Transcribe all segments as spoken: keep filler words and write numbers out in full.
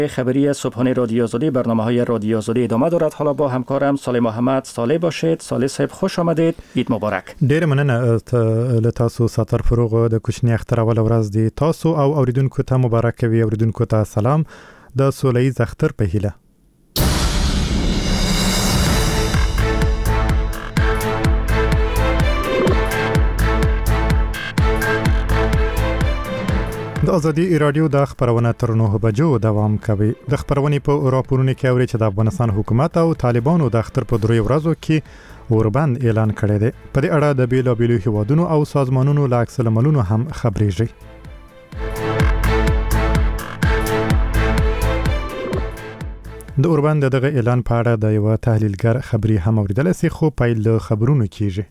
خبری صبحانه رادیو آزادی برنامه های رادیو آزادی ادامه دارد. حالا با همکارم صالح محمد. صالح باشید. صالح صاحب خوش آمدید. عید مبارک. ډیر مننه له تاسو ساتر فروغ د کوچنی اختر اول ورځ دی تاسو او اوریدونکو ته مبارک وي. اوریدونکو ته سلام د سولهیز اختر په هیله. د ازادي رادیو د خبرونه تر نوه بجو دوام کوي. د خبرونې په راپورونو کې اوري چې د افغانستان حکومت او طالبانو د اختر په دریو ورځو کې اوربند اعلان کړی دی. په دې اړه د بیلابیلو هیوادونو او سازمانونو له عکس العملونو هم خبرېږي. د اوربند دغه اعلان په اړه د یو تحلیلګر خبري هم اوریدل سي، خو پیل له خبرونو کیږي.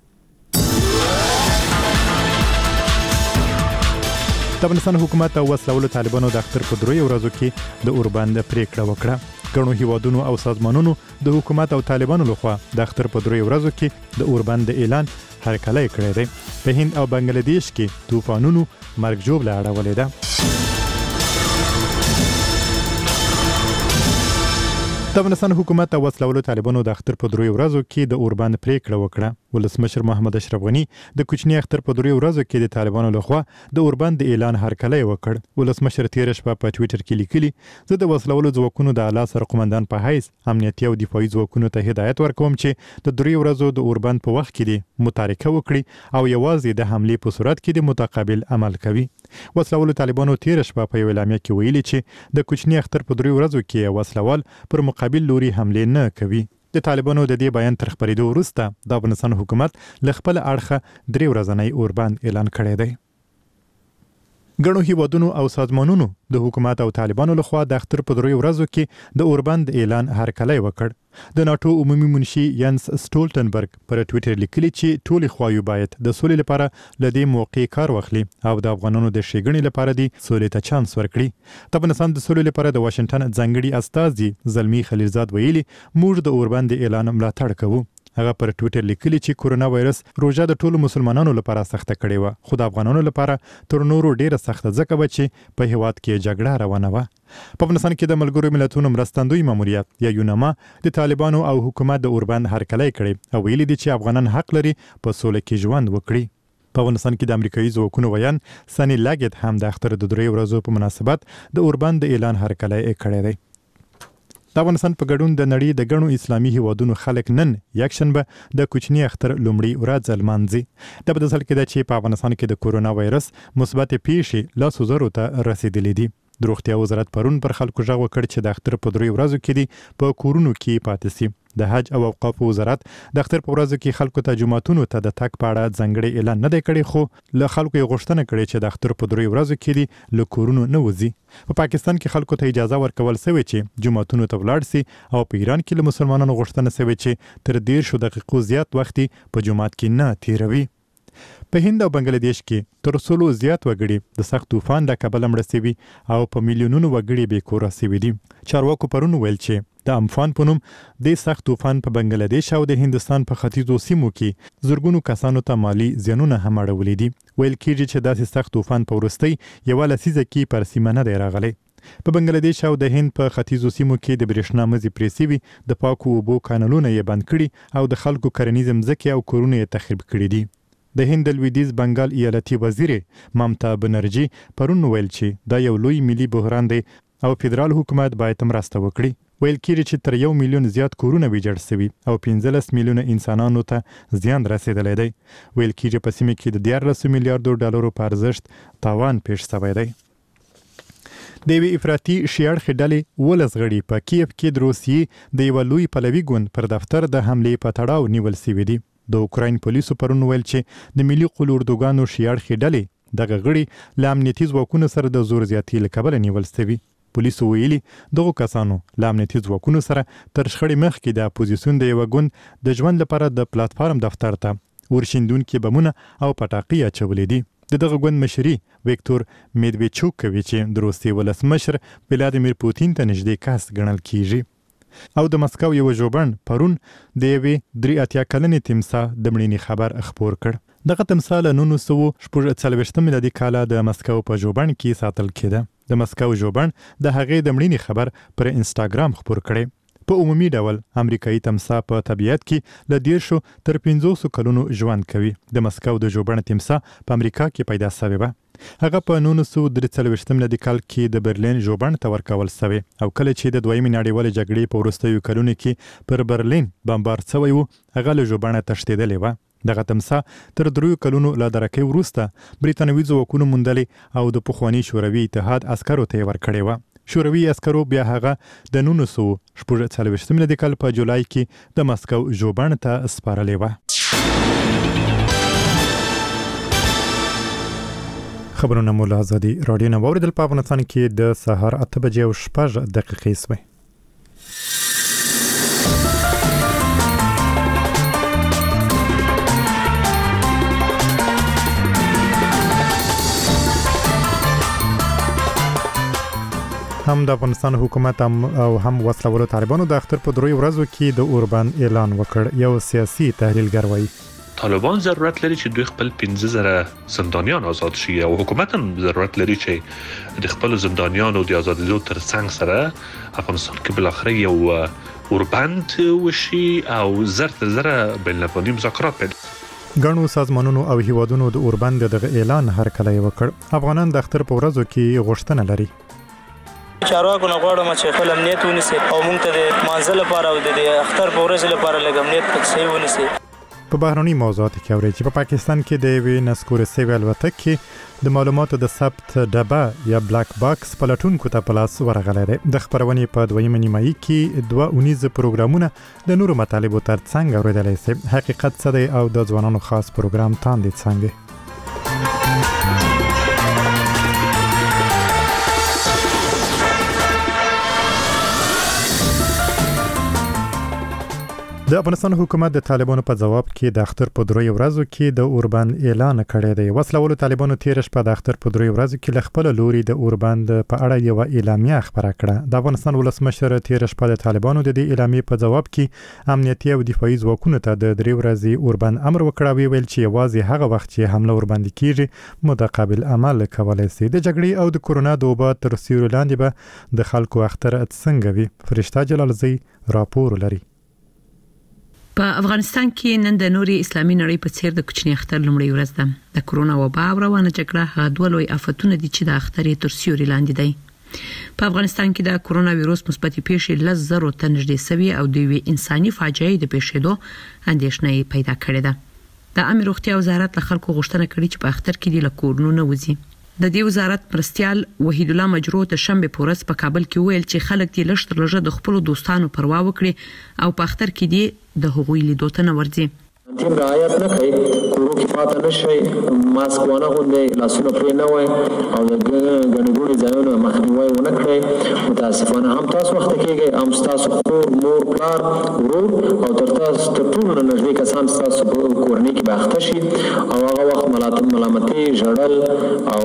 د افغانستان حکومت او وسلوالو طالبانو د اختر په دریو ورځو کې د اوربند پریکړه وکړه. ګڼو هیوادونو او سازمانونو د حکومت او طالبانو لخوا د اختر په دریو ورځو کې د اوربند اعلان هرکلی کړی دی. په هند او بنگلاديش کې طوفانونو مرګ ژوبله اړولې ده. د افغانستان حکومت او وسلوالو طالبانو د اختر په دریو ورځو کې د اوربند پریکړه وکړه. ولسمشر محمد اشرف غنی د کوچنی اختر په دریو ورځو کې د طالبانو لخوا د اوربند اعلان هرکلی وکړ. ولسمشر تیر شپه په ټوئیټر کې لیکلي، زه د وسلوالو ځواکونو د اعلی سرقومندان په حیث امنیتي او دفاعي ځواکونو ته هدایت ورکوم چې د دریو ورځو د اوربند په وخت کې د متارکه وکړي او یوازې د حملې په صورت کې د متقابل عمل کوي. وسلوالو طالبانو تیر شپه په یو اعلامیه کې ویلي چې د کوچنی اختر په دریو ورځو کې وسلوال پر مقابل لوري حمله نه کوي. د طالبانو د دې بیان تر خبرېدو وروسته د افغانستان حکومت له خپل اړخه درې ورځنی اوربند اعلان کړی دی. ګڼو هیوادونو او سازمانونو د حکومت او طالبانو لخوا د اختر په دریو ورځو کې د اوربند اعلان هرکلی وکړ. د ناتو عمومي منشي ینس سټولټنبرګ پر ټوئیټر لیکلي چې ټول خوايو باید د سولې لپاره ل دې موقع کار واخلي او د افغانانو د ښېګڼې لپاره دی سولې ته چانس ورکړي. د افغانستان د سولې لپاره د واشنگټن ځانګړي استازي زلمی خلیلزاد ویلي، موږ د اوربند اعلان ملاتړ کوو. هغه پر ټوئیټر لیکلي چې کورونا وایرس روژه د ټولو مسلمانانو لپاره سخته کړې وه، خو د افغانانو لپاره تر نورو ډیره سخته ځکه وه چې په هیواد کې جګړه روانه وه. په افغانستان کې د ملګرو ملتونو مرستندوی ماموریت یا یونما د طالبانو او حکومت د اوربند هرکلی کړی او ویلي دي چې افغانان حق لري په سوله کې ژوند وکړي. په افغانستان کې د امریکایي ځواکونو ویان سنی لاګټ هم د اختر د دریو ورځو په مناسبت د اوربند د اعلان هرکلی کړی دی. د افغانستان په ګډون د نړۍ د ګڼو اسلامي هیوادونو خلک نن یکشنبه د کوچنی اختر لومړی ورځ لمانځي. د په داسې کې ده چې په افغانستان کې د کورونا وایرس مثبت پیښې لسو زرو ته رسیدلې دي. د روغتیا وزارت پرون پر خلکو غږ وکړ چې د اختر په دریو ورځو کې دي په کورونو کې پاتې سي. د حج او اوقاف وزارت د اختر په ورځو کې خلکو ته جمعتونو ته د تګ په اړه ځانګړی اعلان نه دی کړی، خو له خلکو یې غوښتنه کړې چې د اختر په دریو ورځو کې دي له کورونو نه وځي. په پاکستان کې خلکو ته اجازه ورکول سوې چې جمعتونو ته ولاړ سي او په ایران کې له مسلمانانو غوښتنه سوې چې تر دیرشو دقیقو زیات وخت په جمعات کې نه تیروي. په هند او بنگلاديش کې تر سلو زیات وګړي د سخت طوفان له کبله مړه شوي او په میلیونونو وګړي بې کوره شوي دي. چارواکو پرون ویل چې د امفان په نوم د سخت طوفان په بنگلاديش او د هندستان په ختیځو سیمو کې زرګونو کسانو ته مالی زیانونه هم اړولي دي. ویل کېږي چې داسې سخت طوفان په وروستۍ یوه لسیزه کې پر سیمه نه دی راغلی. په بنگلاديش او د هند په ختیځو سیمو کې د برېښنا مزي پرې سوي، د پاکو اوبو کانالونه یې بند کړي او د خلکو کرنیز مځکې او کورونه یې تخریب کړي دي. د هند لویدیځ بنگال ایالتي وزیر ممتا بنرجي پرون ویل چې دا یو لوی ملي بحران دی او فدرال حکومت باید مرسته وکړي. ویل کېږي چې تر یو میلیون زیات کورونه ویجاړ شوي او پنځلس میلیونه انسانانو ته زیان رسیدلی دی. ویل کېږي په سیمه کې د دیارلسو میلیارډو ډالرو په ارزښت تاوان پیښ شوی دی. د یوې افراطي شیاړخې ډلې ولس غړي په کیف کې د روسیې د یوه لوی پلوي ګوند پر دفتر د حملې په تړاو نیول شوي دي. د اوکراین پولیسو پرون ویل چې د ملي قلوردوګانو شیاړخې ډلې دغه غړي له امنیتي ځواکونو سره د زور زیاتي له کبله نیول شوي. پولیسو ویلي دغو کسانو له امنیتي ځواکونو سره تر شخړې مخکې د اپوزیسیون د یوه ګوند د ژوند لپاره د پلاتفارم دفتر ته ورشیندونکي بمونه او پټاقۍ اچولې دي. د دغه ګوند مشري ویکتور میدویچوک کوي چې د روسیې ولسمشر ولادیمیر پوتین ته نږدې کس ګڼل کیږي. او د مسکو یو ژوبڼ پرون د یوې درې اتیا کلنې تمساح د مړینې خبر خپور کړ. دغه تمساح له نولس سوه شپږ څلوېښتم میلادي کاله د مسکو په ژوبڼ کې ساتل کېده. د مسکو ژوبڼ د هغې د مړینې خبر پر انسټاګرام خپور کړی. په عمومي ډول امریکایي تمساح په طبیعت کې له دیرشو تر پنځوسو کلونو ژوند کوي. د مسکو د ژوبڼ تمساح په امریکا کې پیدا شوی و. هغه په نولس سوه درې څلوېښت میلادي کال کې د برلین ژوبڼ ته ورکول شوی او کله چې د دویمې نړیوالې جګړې په وروستیو کلونو کې پر برلین بمبار شوی و، هغه له ژوبڼه تښتېدلی و. دغه تمساح تر دریو کلونو له درکې وروسته برېټانوي ځواکونو موندلې او د پخواني شوروي اتحاد عسکرو ته یې ورکړې وه. شوروي عسکرو بیا هغه د نولس سوه شپږ څلوېښت میلادي کال په جولای کې د مسکو ژوبڼ ته سپارلې وه. خبرونه مو له ازادي راډیو نه واورېدل. په افغانستان کې د سهار اته بجې او شپږ دقیقې شوې. هم د افغانستان حکومت او هم وسلوالو طالبانو د اختر په دروي ورځو کې د اوربان اعلان وکړ. یو سیاسي تحلیلګر وایي طالبان ضرورت لري چې دوی خپل پنځه زره زندانیان آزاد شي او حکومت هم ضرورت لري چې د خپل زندانیانو د آزادېدو تر څنګ سره افغانستان کې بلاخره یو اوربند وشي او زر تر زره بین الافغاني مذاکرات پیل. ګڼو سازمانونو او هیوادونو د اوربند دغه اعلان هرکلی وکړ. افغانان د اختر په ورځو کې غوښتنه لري. چارواکو نه غواړم چې خپل امنیت ونیسي او موږ ته د مانځه لپاره او د اختر په ورځ لپاره لږ امنیت پکې صحیح ونیسي. په بهرني موضوعاتو کې اوري چې په پاکستان کې د یوې نسکورې سوي الوتکې د معلوماتو د ثبت ډبه یا بلاک باکس پلټونکو ته په لاس ورغلی دی. د خپرونې په دویمه نیمایي کې دوه اونیزه پروګرامونه د نورو مطالبو تر څنګ اورېدلی سي. حقیقت څه دی او د ځوانانو خاص پروګرام تاندې څنګه. د افغانستان حکومت د طالبانو په جواب کې د اختر په دروي ورځو کې د اوربان اعلان کړی دی. وسلوالو طالبانو تیر شپه د اختر په دروي ورځو کې ل خپل لوري د اوربند په اړه یو اعلامیه خبره کړه. د افغانستان ولسمشر تیر شپه د طالبانو د دې اعلامیې په جواب کې امنیتي او دفاعي ځواکونو ته د درې ورځې اوربند امر وکړ او ویل چې یوازې هغه وخت چې حمله اوربند کیږي متقابل عمل کولای شي. د جګړې او د کورونا د وبا تر سیوري لاندې به د خلکو اختر څنګه وي. فرشته جلالزی راپور لري. په افغانستان کې نن د نوري اسلامي نړۍ په څیر د کوچني اختر لومړی ورځ ده. د کورونا وبا او روانه جګړه هغه دوه لوی آفتونه دي چې د اختر تر سیوري لاندې دي. په افغانستان کې د کورونا وایروس مثبت پیښې لږ زرو ته نږدې سوي او د وی انساني فاجعې د پیښېدو اندېښنه پیدا کړې ده. د امر روغتیا وزارت له خلکو غوښتنه کړې چې په اختر کې د کورونو نه وځي. د دې وزارت مرستيال وحید الله مجروح د شنبه پورس په کابل کې ویل چې خلک دې لښتر لږه د خپل دوستانو پروا وکړي او په اختر کې دې د هغوی لیدو ته نه ورځي. تیم رعایت نه کوي، کورو کې پاتې نشي، ماسک ونه غوندي، لاسونه پرې نه وای او د ګڼې ګوڼې ځایونو مخنیوي ونه کړي. متاسفانه هم تاسو وخت کېږي هم تاسو خور مور پلار ورور او تر تاسو تر ټولو نږدې کسان تاسو په کورنۍ کې باخته شي او هغه وخت ملاتړ ملامتي ژړل او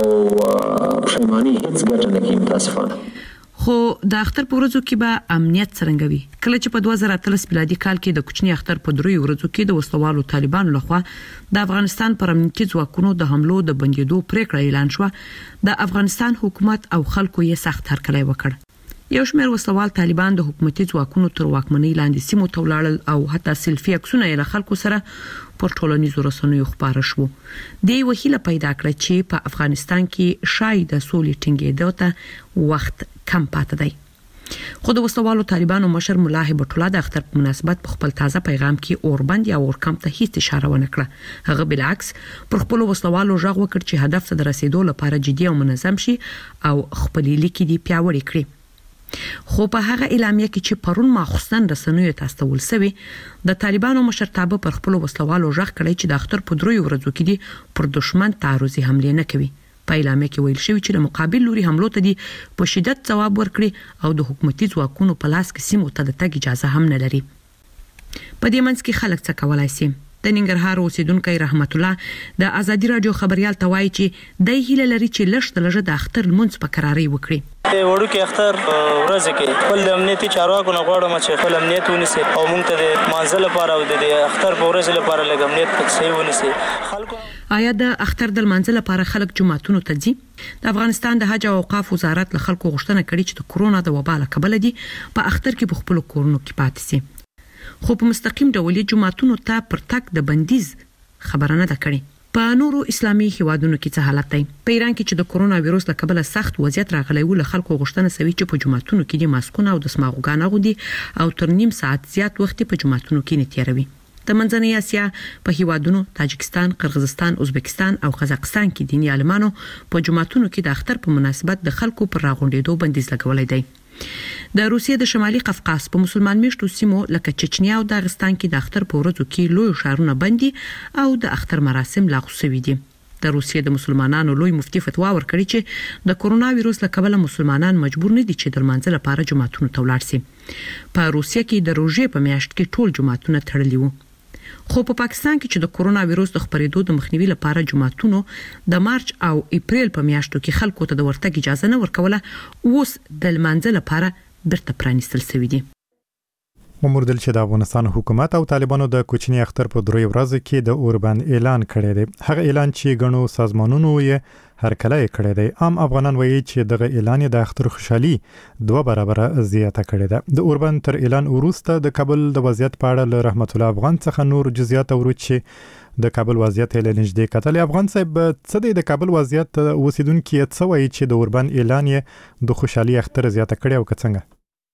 پښیماني هیڅ ګټه نه کوي. متاسفانه خو د اختر په ورځو کې به امنیت څنګه وي؟ کله چې په دوه زره اتلس میلادي کال کې د کوچني اختر په دروي ورځو کې د وسلوالو طالبانو لخوا د افغانستان پر امنیتي ځواکونو د حملو د بندیدو پریکړه اعلان شو، د افغانستان حکومت او خلکو یې سخت هرکلی وکړ. یو شمېر وسلوال طالبان د حکومتي ځواکونو تر واکمنۍ لاندې سیمو ته ولاړل او حتی سلفي عکسونه یې له خلکو سره پر ټولنیزو رسنیو خپاره شو. د وحیله پیدا کړ چې په افغانستان کې شاید د سولې ټینګېدو ته وخت کم پاتې دی. خو د وسلوالو طالبانو مشر ملا هیبت الله د اختر په مناسبت په خپل تازه پیغام کې اوربند یا اورکم ته هیڅ اشاره ونه کړه. هغه بالعکس پر خپل وسلوالو ژغ وکړ چې هدف ته د رسیدو لپاره جدي او منظم شي او خپل لیکي دی پیاوړی کړي. خو په هغه اعلامیه کې چې پرون ماخصن رسنیو ته استول سوي، د طالبانو مشرتابه پر خپل وسلوالو ژغ کړی چې د اختر په دروي ورځو کې دي پر دشمن تعرضي حمله نه کوي. په اعلامیه کې ویل شوی چې د مقابل لوري حملو ته دي په شدت جواب ورکړي او د حکومتي ځواکونو په لاس کې سیمو ته د تګ اجازه هم نه لري. په دې منځ کې خلک څه کولای شي؟ د ننګرهار اوسیدونکو رحمت الله د ازادي رادیو خبريال توای چې د هیله لري چې لښت لږه د اختر منځ په قراري وکړي. وړو کې اختر ورځ کې خپل د امنیتي چارواکو نه غواړم چې خپل امنیت ونیسي او موږ ته د مانځل لپاره او د اختر په ورځ لپاره لږ امنیت پکې صحیح ونیسي. خلکو آیا د اختر د مانځل لپاره خلک جمعتونو ته ځي؟ د افغانستان د حج او اوقاف وزارت له خلکو غوښتنه کړې چې د کورونا د وبا له کبله دي په اختر کې په خپل کورونو کې پاتې سي، خو په مستقیم ډول جمعتونو ته پر تک د بندیز خبره نه ده کړې. په نورو اسلامي هیوادونو کې څه حالت دی؟ په ایران کې چې د کورونا وایروس له کبله سخت وضعیت راغلی و، له خلکو غوښتنه سوي چې په جمعتونو کې د ماسکونه او د سماغوګان اغوندي او تر نیم ساعت زیات وخت په جمعتونو کې نه تیروي. د منځنۍ اسیا په هیوادونو تاجکستان، قرغیزستان، ازبکستان او قزاقستان کې دیني عالمانو په جمعتونو کې د اختر په مناسبت د خلکو پر راغونډېدو بندیز لګولای دی. د روسیې د شمالي قفقاز په مسلمان میشتو سیمو لکه چچنیا او داغستان کې د اختر په ورځو کې لوی ښارونه بندي او د اختر مراسم لغوه شوي دي. د روسیې د مسلمانانو لوی مفتي فتوا ورکړي چې د کورونا وایروس له کبله مسلمانان مجبور نه دي چې د لمانځه لپاره جمعتونو ته ولاړ شي. په روسیې کې د روژې په میاشت کې ټول جمعتونه تړلي وو، خو په پاکستان کې چې د کورونا وایروس د خپرېدو د مخنیوي لپاره جمعتونو د مارچ او اپریل په میاشتو کې خلکو ته د ورتګ اجازه نه ورکوله، اوس د لمانځه لپاره بیرته پرانیستل شوي دي. وموردل چې د افغانستان حکومت او طالبانو د کوچني اختر په درې ورځې کې د اوربند اعلان کړی دی. هغه اعلان چې غنو سازمانونو یې هرکله کړی دی. عام افغانان وایي چې دغه اعلان د اختر خوشحالي دوه برابره زیاته کړې ده. د اوربند تر اعلان وروسته د کابل د وضعیت په اړه له رحمت الله افغان څخه نور جزئیات اورو چې د کابل وضعیت له نږدې کتل. افغان صاحب څه دی د کابل وضعیت اوسیدونکو څه وایي چې د اوربند اعلان یې د خوشحالي اختر زیاته کړی او څنګه؟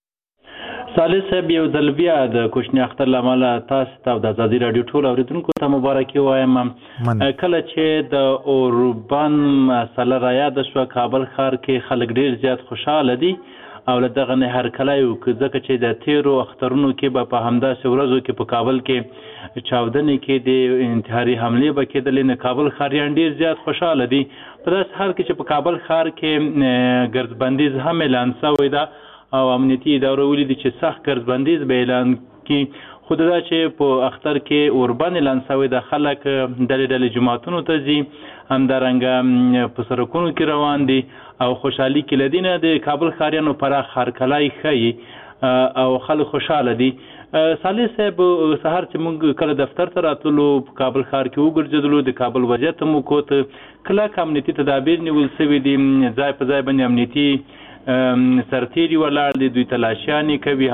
صالح صاحب یو ځل بیا د کوچني اختر لامل تاسو ته د ازادي رادیو ټول اوریدونکو ته مبارکي وایم. کله چې د اوربان مسله را یاد شو کابل ښار کې خلک ډیر زیات خوشاله دي او له دغه نه هر کله یو ځکه چې د تیرو اخترونو کې به په همداسې ورځو کې په کابل کې چاودنې کې د انتحاري حملې به کېدلې، نه کابل ښاریان ډیر زیات خوشاله دي. په داسې حال کې چې په کابل ښار کې ګردبندیز هم اعلان شوی ده او امنیتي ادارو ویلي چې سخت ګردبندیز به اعلان کړي، خو دا چې په اختر کې اوربند اعلان شوی د خلک ډلې ډلې جماعتونو ته ځي، همدارنګه په سړکونو کې روان دي او خوشحالي کې لدینه د کابل ښاریانو پراخ هرکلی ښیي او خلک خوشحاله دي. صالح صاحب سهار چې موږ کله دفتر ته راتلو په کابل ښار کې وګرځېدلو، د کابل وضعیت مو کوت کلک امنیتي تدابیر نیول شوي دي، ځای په ځای باندې امنیتي سرتیري ولاړ دي، دوی تلاشیانې کوي،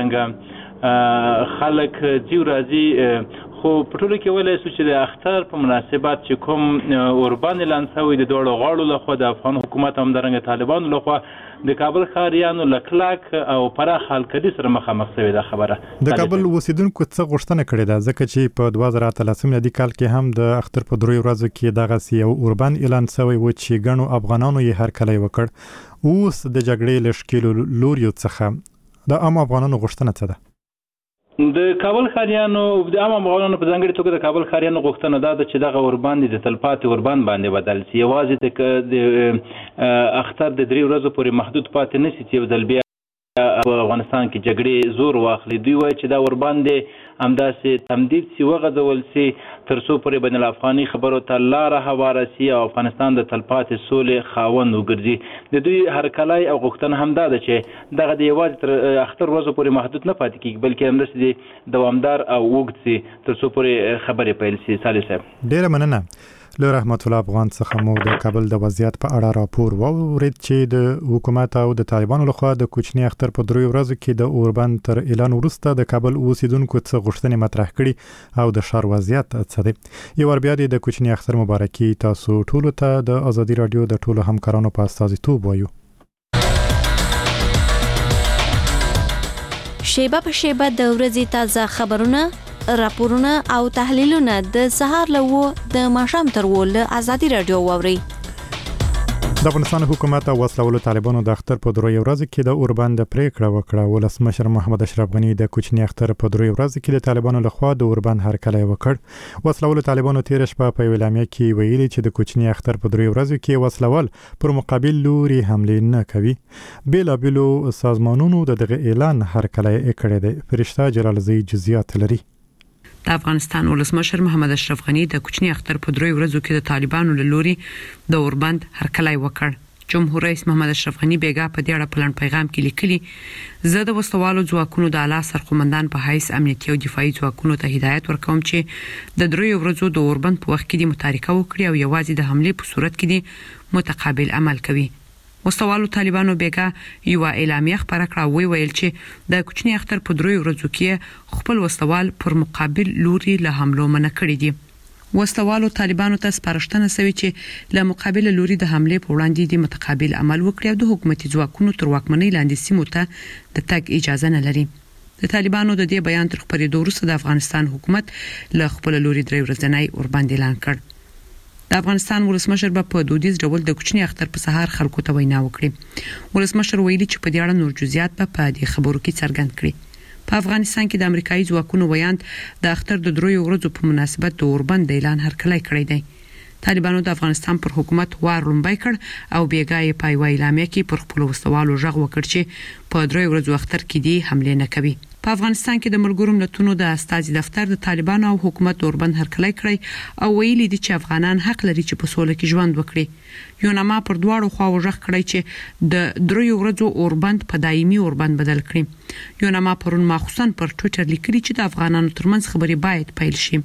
همدارنګه خلک ځي راځي. خو په ټولو کې ویلی شو چې د اختر په مناسبت چې کوم اوربند اعلان شوی د دواړو غاړو لخوا د افغان حکومت همدارنګه طالبانو لخوا د کابل ښاریانو له کلک او پراخ هلکدي سره مخامخ شوې ده. خبره د کابل اوسیدونکو څه غوښتنه کړې ده ځکه چې په دوه زره اتلسم میلادي کال کې هم د اختر په دریو ورځو کې دغسې یو اوربند اعلان شوی و چې ګڼو افغانانو یې هرکلی وکړ. اوس د جګړې له ښکېلو لوریو څخه د عام افغانانو غوښتنه څه ده؟ د کابل ښاریانو د عام افغانانو په ځانګړې توګه د کابل ښاریانو غوښتنه دا ده چې دغه اوربند د تلپاتې اوربند باندې بدل شي، یوازې د اختر د درې ورځو پورې محدود پاتې نه شي چې یو ځل بیا په افغانستان کې جګړې زور واخلي. دوی وایي چې دا اوربند همداسې تمدید شي، وغځول شي تر څو پورې بین الافغاني خبرو ته لاره هواره شي او افغانستان د تلپاتې سولې خاوند وګرځي. د دوی هرکلی او غوښتنه همدا ده چې دغه د یوازې تر اختر ورځو پورې محدود نه پاتې کېږي، بلکې همداسې دوامدار او اوږد شي تر څو پورې خبرې پیل شي. صالح صاحب ډېره مننه. له رحمت الله افغان څخه مو د کابل د وضعیت په اړه راپور واورید چې د حکومت او د طالبانو لخوا د کوچني اختر په دریو ورځو کې د اوربند تر اعلان وروسته د کابل اوسیدونکو څه غوښتنې مطرح کړي او د ښار وضعیت څه دی. یو ور بیا د کوچني اختر مبارکي تاسو ټولو ته د ازادي رادیو د ټولو همکارانو په استازیتوب وایو. شیبه په شیبه د ورځې تازه خبرونه، راپورونه او تحلیلونه د سهار له د ماښام تر ول ازادي رادیو ووري. د افغانستان حکومت او وسلوالو طالبانو د اختر په دریو ورځو کې د اوربند پریکړه وکړه. ولسمشر محمد اشرف غنی د کوچني اختر په دریو ورځو کې د طالبانو لخوا د اوربند هرکلی وکړ. وسلوالو طالبانو تیر شپه په اعلامیه کې ویلي چې د کوچني اختر په دریو ورځو کې وسلوال پر مقابل لوري حمله نه کوي. بیلابیلو سازمانونو د دغه اعلان هرکلی کړی دی. فرشته جلالزی جزئیات لري. د افغانستان ولسمشر محمد اشرف غنی د کوچنی اختر په دروي ورځو کې د طالبانو له لوري د اوربند هرکلی وکړ. جمهور رئیس محمد اشرف غنی بیګا په دې اړه پلان پیغام کې لیکلي زه د وسوالو ځواکونو د اعلی سرقومندان په حیث امنیتي او دفاعي ځواکونو ته هدایت ورکوم چې د دروي ورځو د اوربند په وخت کې د متارکه وکړي او یوازې د حمله په صورت کې د متقابل عمل کوي. وسوالو طالبانو بیګا یو اعلامیه خبره کړه وی ویل چې د کوچنی اختر په دروي ورځو کې خپل وسوال پر مقابل لوري له حملو منع کړی دي. وسوالو طالبانو ته سپارښتنه شوې چې له مقابل لوري د حمله په وړاندې د متقابل عمل وکړي او د حکومتي ځواکونو تر واکمنۍ لاندې سیمو ته د تګ اجازه نه لري. د طالبانو د دې بیان تر خبرېدو وروسته د افغانستان حکومت له خپل لوري درې ورځنی اوربند اعلان کړ. د افغانستان ولسمشر په دودیز ډول د کوچنی اختر په سهار خلکو ته وینا وکړي. ولسمشر ویلي چې په دې اړه نور جزئیات په دې خبرو کې څرګند کړي. په افغانستان کې د امریکایي ځواکونو ویاند د اختر د دروي ورځو په مناسبت د اوربند اعلان هرکلی کړی دی. طالبانو د افغانستان پر حکومت وار لومبای کړ او بیګا یې په یو اعلامیه کې پر خپل وسوالو ژغ وکړ چې په دروي ورځو اختر کې دی حمله نه کوي. په افغانستان کې د ملګرو ملتونو د استازي دفتر د طالبانو او حکومت اوربند هرکلی کړی او ویلي دي چې افغانان حق لري چې په سوله کې ژوند وکړي. یوناما پر دواړو خواو ژغ کړی چې د دروي ورځو اوربند په دایمي اوربند بدل کړي. یوناما پرون مخصوصا پر ټوئیټر لیکلي چې د افغانانو ترمنځ خبرې باید پیل شي.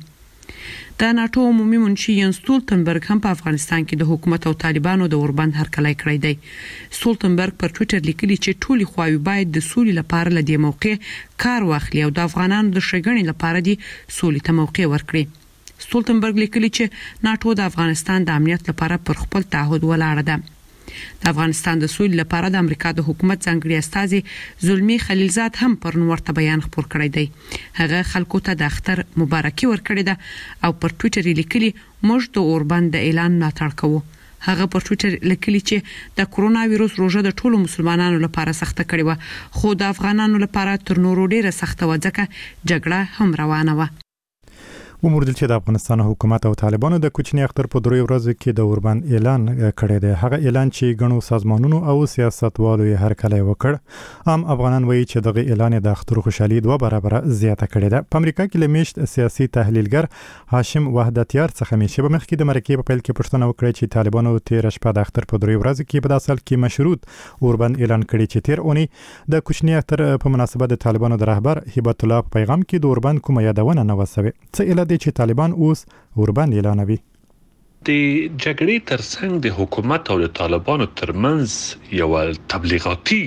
د ناتو عمومي منشي ینس ستولتنبرګ هم په افغانستان کې د حکومت او طالبانو د اوربند هرکلی کړی دی. ستولتنبرګ پر ټوئیټر لیکلي چې ټولي خواوې باید د سولې لپاره له دې موقع کار واخلي او د افغانانو د ښېګڼې لپاره د سولې ته موقع ورکړي. ستولتنبرګ لیکلي چې ناتو د افغانستان د امنیت لپاره پر خپل تعهد ولاړه ده. د افغانستان د سولې لپاره د امریکا د حکومت ځانګړي استازي زلمی خلیلزاد هم پر نورته بیان خپور کړی دی. هغه خلکو ته د اختر مبارکي ورکړې ده او پر ټوئیټر لیکلي موږ د اوربند د اعلان ملاتړ کوو. هغه پر ټوئیټر لیکلي چې د کورونا وایروس روزه د ټولو مسلمانانو لپاره سخته کړې و خو د افغانانو لپاره تر نورو ډیره سخته و ځکه جګړه هم روانه و. وموردل چې د افغانستان حکومت او طالبانو د کوچنی اختر په دروي ورځو کې د اوربند اعلان کړی دی. هغه اعلان چې غنو سازمانونو او سیاستوالو یې هرکلی وکړ. عام افغانان وایي چې دغه اعلان د اختر خوشحالي دوه برابر زیاته کړې ده. په امریکا کې لمیشت سیاسي تحلیلګر هاشم وحدتیار څخه مشه به مخکې د مرکې په پیل کې پوښتنه وکړه چې طالبانو تیر شپه د اختر په دروي ورځو کې په داسل کې مشروط اوربند اعلان کړی چې تیر اونۍ د کوچنی اختر په مناسبت د طالبانو د رهبر هبت الله په پیغام کې د اوربند کومه یادونه نه وسوي. څه د چې طالبان اوس اوربند اعلانوي. د جګړې ترڅنګ د حکومت او د طالبانو ترمنځ یو تبلیغاتي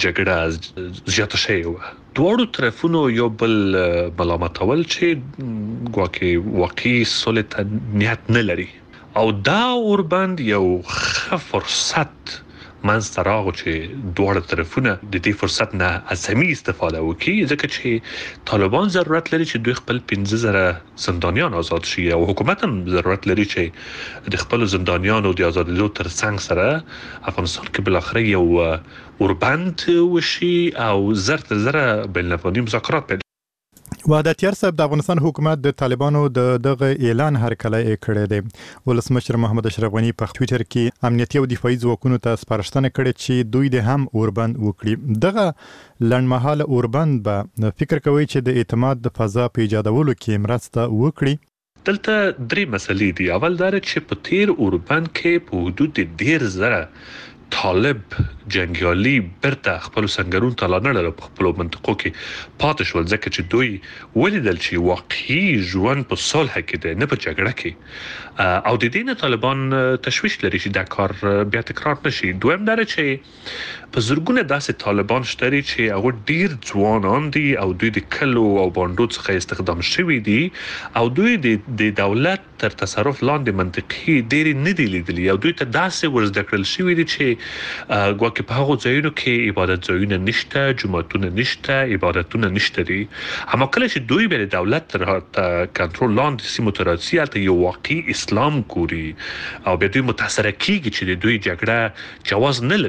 جګړه زیاته شوې و. دواړو طرفونو یو بل ملامتول چې ګواکې واقعي صلح ته نیت نه لري او دا اوربند یو ښه فرصت منځته راغو چې دواړه طرفونه د دې فرصت نه عصمي استفاده وکړي ځکه چې طالبان ضرورت لري چې دوی خپل پنځه زره زندانیان آزاد شي او حکومت هم ضرورت لري چې د خپل زندانیانو د آزادېدو ترڅنګ سره افغانستان کې بل اخر یو اوربند وشي او زر تر زره بین الافغاني مذاکرات پیل. وحدتیار صاحب د افغانستان حکومت د طالبانو د دغه اعلان هرکلی کړی دی. ولسمشر محمد اشرف غنی په ټوئیټر کې امنیتي او دفاعي ځواکونو ته سپارښتنه کړې چې دوی د هم اوربند وکړي. دغه لنډمهاله اوربند به فکر کوي چې د اعتماد د فضا په ایجادولو کې مرسته وکړي. دلته درې مسلې دي. اول دا چې په تیر اوربند کې په حدود ډیر زره طالب جنگیالي برته خپل سنگرون ته لاندې په خپل منطقو کې پاتې شول ځکه چې دوی ولیدل چې واقعي ژوند په صلح کې دی نه په جګړه کې او د دې طالبان تشویش لري چې دا کار بیا تکرار نشي. دویم دا چې په زرګونه داسې طالبان شته چې هغه ډیر ځوانان دي او دوی د کلو او باندو څخه استخدام شوي دي او دوی د دولت تر تصرف لاندې منطقي ډیر نه دي لیدلي او دوی ته داسې ورزده کړل شوي دي چې ګواکې په هغو ځایونو کې عبادت ځایونه نشته، جوماتونه نشته، عبادتونه نشته دي. اما کله چې دوی به د دولت تر کنټرول لاندې سیمو ته راځي هلته یو واقعي اسلام ګوري او بیا دوی متاثره کیږي چې د دوی جګړه جواز نه لري.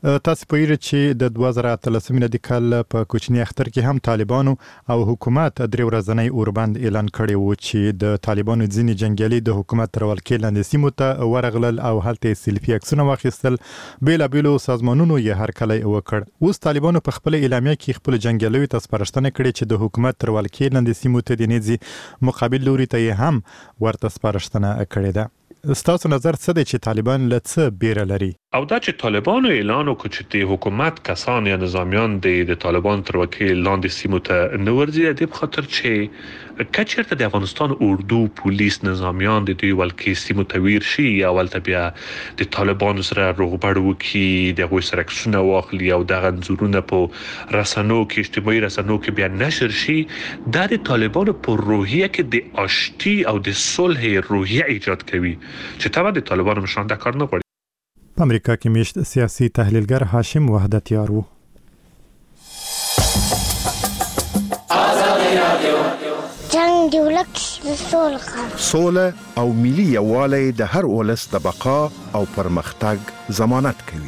تاسو پوهیږئ چې د دوه زره اتلسم د کال په کوچني اختر کې هم طالبانو او حکومت درې ورځنی اوربند اعلان کړی و چې د طالبانو ځینې جنگیالي د حکومت تر ولکې لاندې سیمو ته ورغلل او هلته سیلفي عکسونه واخیستل. بیلابیلو سازمانونو یې هرکلی وکړ. اوس طالبانو په خپل اعلامیه کې خپل جنگیالیو ته سپارښتنه کړې چې د حکومت تر ولکې لاندې سیمو ته د نېزي مقابل لوري ته یې هم ورته سپارښتنه کړې ده. ستاسو نظر څه دی چې طالبان له څه بیره لري؟ او دا چې طالبانو اعلان وکړ چې د حکومت کسان یا نظامیان د طالبان تر وکیل لاندې سیمو ته نه ورځي، د خاطر چې کچرته د افغانستان اردو پولیس نظامیان د دوی ولکې سیمو ته ویر شي یا ولته بیا د طالبانو سره روغبړ وکړي، د هغوی سره عکسونه واخلي او دغه انځورونه په رسنیو کې اجتماعي رسنیو کې بیا نشر شي، دا د طالبانو په روحیه کې د آشتی او د صلح روحیه ایجاد کوي چې طبعا د طالبانو مشران دا کار نه غواړي. په امریکا کې میشت سیاسي تحلیلګر هاشم وحدتیار وو. جنگ دی ولک سوله سوله او ملي یووالی د هر ولس د بقا او پرمختګ ضمانت کوي.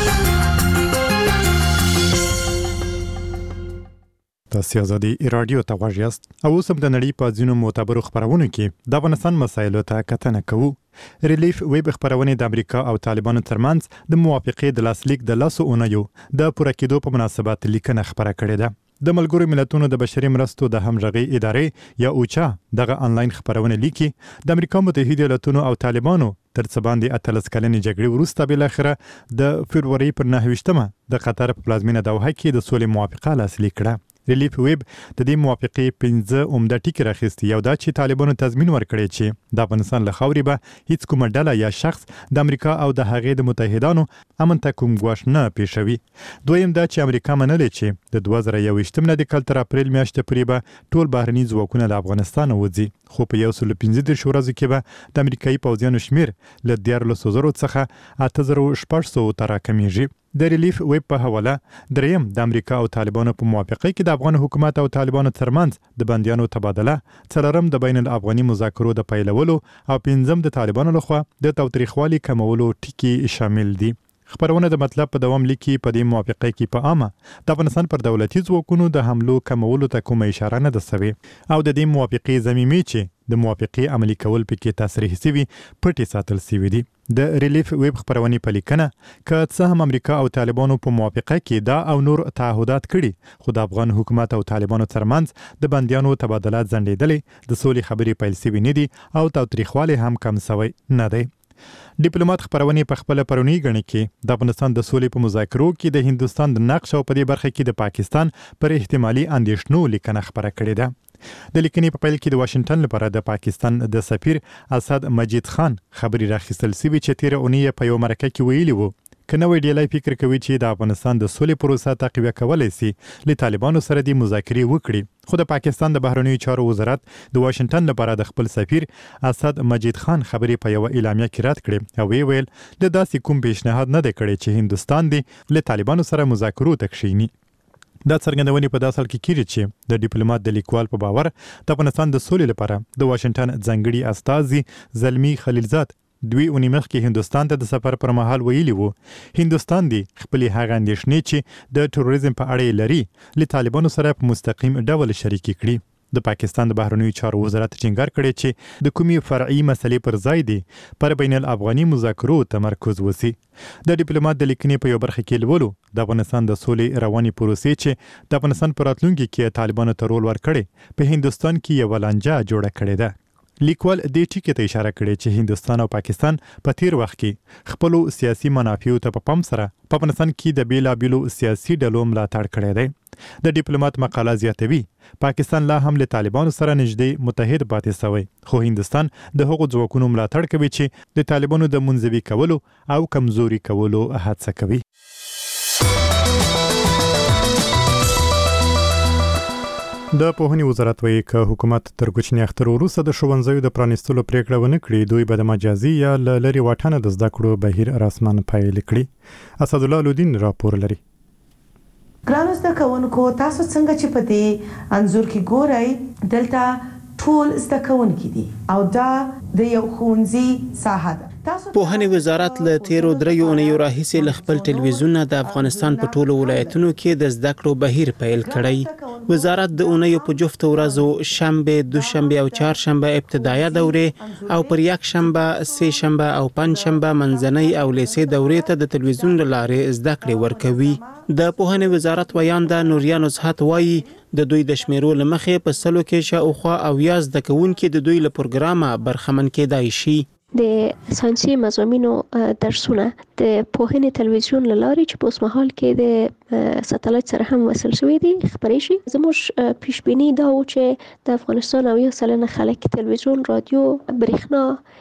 تاسو آزادي رادیو ته غواړئ او اوس هم د نړۍ په ځینو معتبرو خبرونو کې د افغانستان مسایلو ته کتنه کوو. ریلیف ویب خبرونه د امریکا او طالبانو ترمنځ د موافقې د لاسلیک د لاسو اونیو د پوره کېدو په مناسبت لیکنه خبره کړې ده. د ملګرو ملتونو د بشري مرستو د همغږي ادارې یا اوچا دغه انلاین خبرونه لیکي د امریکا متحده ایالاتونو او طالبانو تر څه باندې اتلس کلنې جګړې وروسته بل اخره د فبروري پر نهه ویشتمه د قطر په پلازمینه دوحه کې د سولې موافقه لاسلیک کړه. ریلیف ویب د دې موافقې پنځه عمده ټکي راخیستي. یو دا چې طالبانو تضمین ورکړي چې د افغانستان له خاورې به هیڅ کومه ډله یا شخص د امریکا او د هغې د متحدانو امن ته کوم ګواښ نه پیښوي. دویم دا چې امریکا منلې چې د دوه زره یوویشتم نه د کال تر اپریل میاشتې پورې به ټول بهرني ځواکونه له افغانستان وځي، خو په یو سل پنځه دېرش ورځو کې به د امریکایي پوځیانو شمیر له دیارلسو زرو څخه اته زره شپږ سوه ته راکمیږي. د ریلیف ویب په حواله دریم د امریکا او طالبانو په موافقه کې د افغان حکومت او طالبانو ترمنځ د بندیانو تبادله، څلورم د بین الافغاني مذاکرو د پیلولو او پنځم د طالبانو لخوا د تاوتریخوالي کمولو ټکي شامل دي. خبرونه د مطلب په دوام لیکي په دې موافقه کې په عامه د افغانستان پر دولتي ځواکونو د حملو کمولو ته کومه اشاره نه ده سوې او د دې موافقې ضمیمې چې د موافقې عملي کول پکې تصریح سوي پټې ساتل سوي دي. د ریلیف ویب خبرونې په لیکنه که څه هم امریکا او طالبانو په موافقه کې دا او نور تعهدات کړي، خو د افغان حکومت او طالبانو ترمنځ د بندیانو تبادله ځنډېدلې، د سولې خبرې پیل سوي نه دي او تاوتریخوالی هم کم سوی نه دی. ډیپلوماټ خبرونه په خپل پرونی غړي کې د افغانستان د سولې په مذاکرو کې د هندستان د نقش او په دې برخه کې د پاکستان پر احتمالي اندېښنو لیکنه خبره کړې ده. د لیکنې په پیل کې د واشنگټن لپاره د پاکستان د سفیر اسد مجید خان خبري راخیستل سوي چې تیر اونۍ په یو مرکه کې ویلي وو کنه وی ډیلای فکر کوي چې د افغانستان د سولې پروسه تقویه کولای شي له طالبانو سره د مذاکرې وکړي، خو د پاکستان د بهرنیو چارو وزارت د واشنگټن لپاره د خپل سفیر اسد مجید خان خبري په یو اعلامیه کې رد کړې او وی ویل د داسې کوم پیشنهاد نه دی کړی چې هندستان دی له طالبانو سره مذاکرو ته کښیني. دا څرګندونې په داسې حال کې کیږي چې د ډیپلوماټ د لیکوال په باور د افغانستان د سولې لپاره د واشنگټن ځانګړي استازي زلمی خلیلزاد دوی اونۍ مخکې هندستان ته د سفر پر مهال ویلي وو هندستان دی خپل هغه اندېښنې چې د ټوریزم په اړه لري له طالبانو سره په مستقیم ډول شریک کړي. د پاکستان د بهرنیو چارو وزارت ټینګار کړی چې د کومي فرعي مسلې پر ځای دی پر بین الافغاني مذاکرو تمرکز وسی. د ډیپلوماټ د لیکنې په یو برخه کې لولو د افغانستان د سولې رواني پروسې چې د افغانستان پر راتلونکي کې طالبانو ته رول ورکړي په هندستان کې یو لانجه جوړه کړې ده. لیکوال دې ټکي ته اشاره کړې چې هندستان او پاکستان په تیر وخت کې خپل سیاسي منافعو ته په پام سره په افغانستان کې د بیلابیلو سیاسي ډلو ملاتړ کړی دی. د ډیپلوماټ مقاله زیاتوي پاکستان لا هم له طالبانو سره نږدې متحد پاتې شوی، خو هندستان د هغو ځواکونو ملاتړ کوي چې د طالبانو د منځوي کولو او کمزوري کولو هڅه کوي. د پوهنې وزارت وایي چې حکومت تر کوچني اختر وروسته د ښوونځیو د پرانیستلو پریکړه ونه کړي، دوی به د مجازي یا له لرې واټنه د زده کړو بهیر رسماً پیل کړي. اسدالله الدین راپور لري. ګرانو زده کوونکو، تاسو څنګه چې په دې انځور کې ګورئ دلته ټول زده کوونکي دي او دا د یو ښوونځي ساحه ده. پوهنې وزارت له تیرو دریو اونیو راهیسې له خپل ټلویزیون د افغانستان په ټولو ولایتونو کې د زده کړو بهیر پیل کړی. وزارت د اونیو په جفتو ورځو شنبه، دوشنبه او چهارشنبه ابتدایي دورې او پر یک شنبه، سه شنبه او پنځ شنبه منځنۍ او لیسې دورې ته د ټلویزیون له لارې زده کړې ورکوي. د پوهنې وزارت ویانده نوریا نصحت وایي د دوی د شمیرو له مخې په سلو کې شاوخوا اویا زده کوونکي د دوی له پروګرامه برخمن کېدای شي. د ساینسي مضامینو درسونه د پوهنې تلویزیون له لارې چې په اوس مهال کې د ساتلایت سره هم وصل شوی دي خبرې شي. زموږ پیشبیني دا و چې د افغانستان اویا سلنه خلک تلویزیون، رادیو، برېښنا،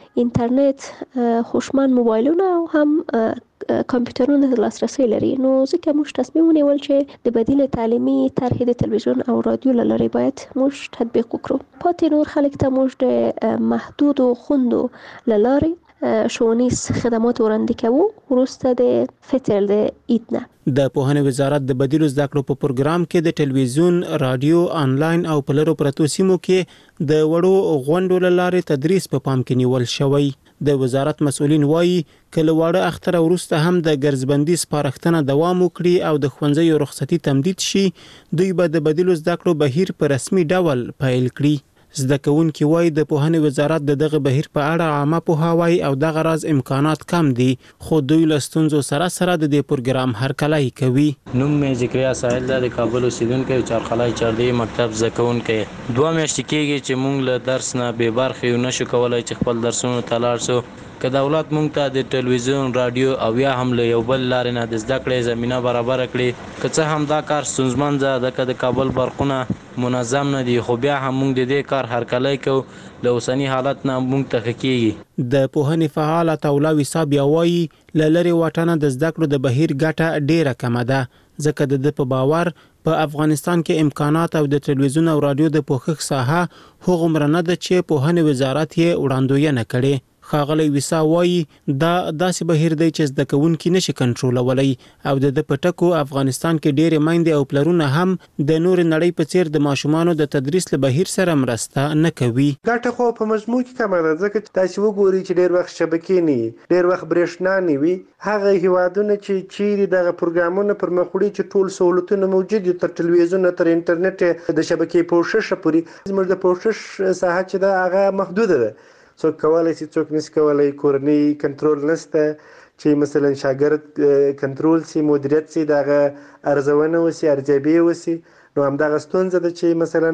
انټرنیټ، هوشمند موبایلونه او هم کمپیوټرونه د لاسرسي لري. نو ځکه موږ تصمیم ونیول چې د بدیل تعلیمي طرحې د تلویزیون او رادیو له لارې باید موږ تطبیق وکړو. پاتې نور خلک ته موږ د محدودو خوندو له لارې ښوونیز خدمات وړاندې کوو وروسته د فطر د عید نه. د پوهنې وزارت د بدیلو زده کړو په پروګرام کې د ټلویزیون، رادیو، آنلاین او په لرو پرتو سیمو کې د وړو غونډو له لارې تدریس په پام کې نیول شوی. د وزارت مسؤلین وایي کله واړه اختر وروسته هم د ګرځبندي سپارښتنه دوام وکړي او د ښوونځیو رخصتي تمدید شي، دوی به د بدیلو زده کړو بهیر په رسمي ډول پیل کړي. زده کوونکي وایي د پوهنې وزارت د دغه بهیر په اړه عامه پوهاوی او دغه راز امکانات کم دي، خو دوی له ستونزو سره سره د دې پروګرام هرکلی کوي. نوم مې ذکریا ساحل ده، د کابل اوسیدونکی، چارخلای چاردی مکتب زده کوونکی. دوه میاشتې کېږي چې موږ له درس نه بې برخې یو، نشو کولی چې خپل درسونو ته لاړ شو. که دولت موږ ته د ټلویزیون، رادیو او یا هم له یو بل لارې نه د زده کړې زمینه برابره کړي، که څه هم دا کار ستونزمن ده ځکه د کابل برقونه منظم نه دي، خو بیا هم موږ د دې کار هرکلی کوو. له اوسني حالت نه موږ ته ښه کېږي. د پوهنې فعال عطاالله وصا بیا وایي له لرې واټنه د زده کړو د بهیر ګټه ډیره کمه ده، ځکه د ده په باور په افغانستان کې امکانات او د ټلویزیون او رادیو د پوښښ ساحه هغومره نه ده چې پوهنې وزارت یې وړاندوینه کړي. ښاغلی وصا وایي دا داسې بهیر دی چې زده کوونکي نشي کنټرولولی او د ده په ټکو افغانستان کې ډېرې میندې او پلرونه هم د نورې نړۍ په څیر د ماشومانو د تدریس له بهیر سره مرسته نه کوي. ګټه خو په مجموع کې کمه ده، ځکه چې تاسې وګورئ چې ډېر وخت شبکې نه وي، ډېر وخت برېښنا نه وي. هغه هیوادونه چې چیرې دغه پروګرامونه پر مخ وړي چې ټول سهولتونه موجود دي، تر ټلویزیون تر انټرنیټ د شبکې پوښښ پورې، زموږ د پوښښ ساحه چې ده هغه محدوده ده. څوک کولی شي، څوک نشي کولی. کورنۍ کنټرول نشته چې مثلا شاګرد کنټرول سي، مدیریت سي، دغه ارزونه وسي، ارزیابي وسي. نو همدغه ستونزه ده چې مثلا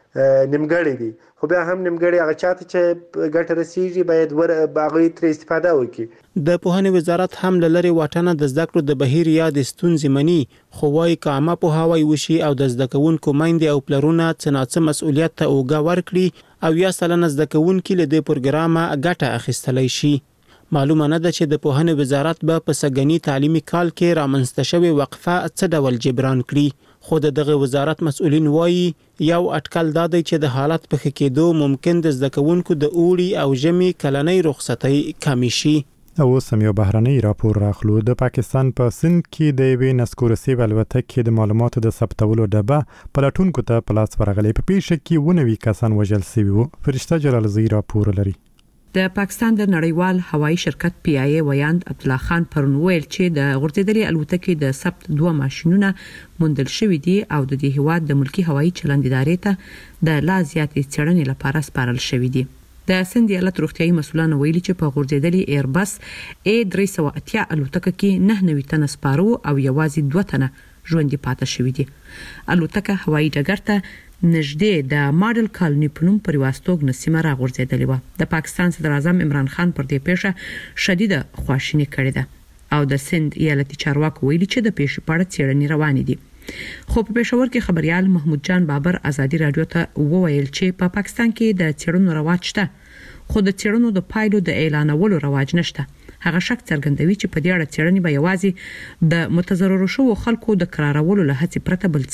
نیمګړی دي، خو بیا هم نیمګړی هغه چاته چې ګټه رسیږي باید ور هغوی ترې استفاده وکړي. د پوهنې وزارت هم له لرې واټنه د زده کړو د بهیر یا د ستونزې مني، خو وایي که عامه پوهاوی وشي او د زده کوونکو میندې او پلرونه څه ناڅه مسؤلیت ته اوږه ورکړي، اویا سلنه زده کوونکي له دې پروګرامه ګټه اخیستلی شي. معلومه نه ده چې د پوهنې وزارت به په سږني تعلیمي کال کې رامنځته شوې وقفه څه ډول جبران کړي، خو د دغه وزارت مسؤلین وایي یو اټکل دا دی چې د حالت په ښه کېدو ممکن د زده کوونکو د اوړي او ژمي کلنۍ رخصتۍ کمې شي. او اوس هم یو بهرنی راپور راخلو. د پاکستان په سند کې د یوې نسکورسي الوتکې د معلوماتو د ثبتولو ډبه پلټونکو ته په لاس ورغلی. په پیښه کې اووه نوي کسان وژل شوي وو. فرشته جلالزی راپور لري. د پاکستان د نړیوال هوایي شرکت پی آی ای ویاند عبدالله خان پرون ویل چې د غورځېدلې الوتکې د ثبت دوه ماشينونه موندل شوي دي او د دې هیواد د ملکی هوایي چلند ادارې ته د لا زیاتې څېړنې لپاره سپارل شوي دي. د سند ایالت روغتیايي مسؤلانو ویلي چې په غورځېدلې ایربس ای درې سوه اتیا الوتکه کې نه نوي تنه سپارو او یوازې دوه تنه ژوندي پاتې شوي دي. الوتکه هوایي ډګر ته نږدې د ماډل کالونی په نوم پر واستوګ نسیمه راغورځېدلې وه. د پاکستان صدر اعظم عمران خان پر دې پیښه شدیده خواشیني کړې ده او د سند ایالتي چارواکو ویلي چې د پیښې په اړه څېړنې روانې دي. خو په پېښور کې خبريال محمود جان بابر ازادي رادیو ته وویل چې په پا پاکستان کې د څېړنو رواج شته، خو د څېړنو د پایلو د اعلانولو رواج نشته. هغه شک څرګندوي چې په دې اړه څېړنې به یوازې د متضررو شوو خلکو د قرارولو له هڅې پرته بل څه وي.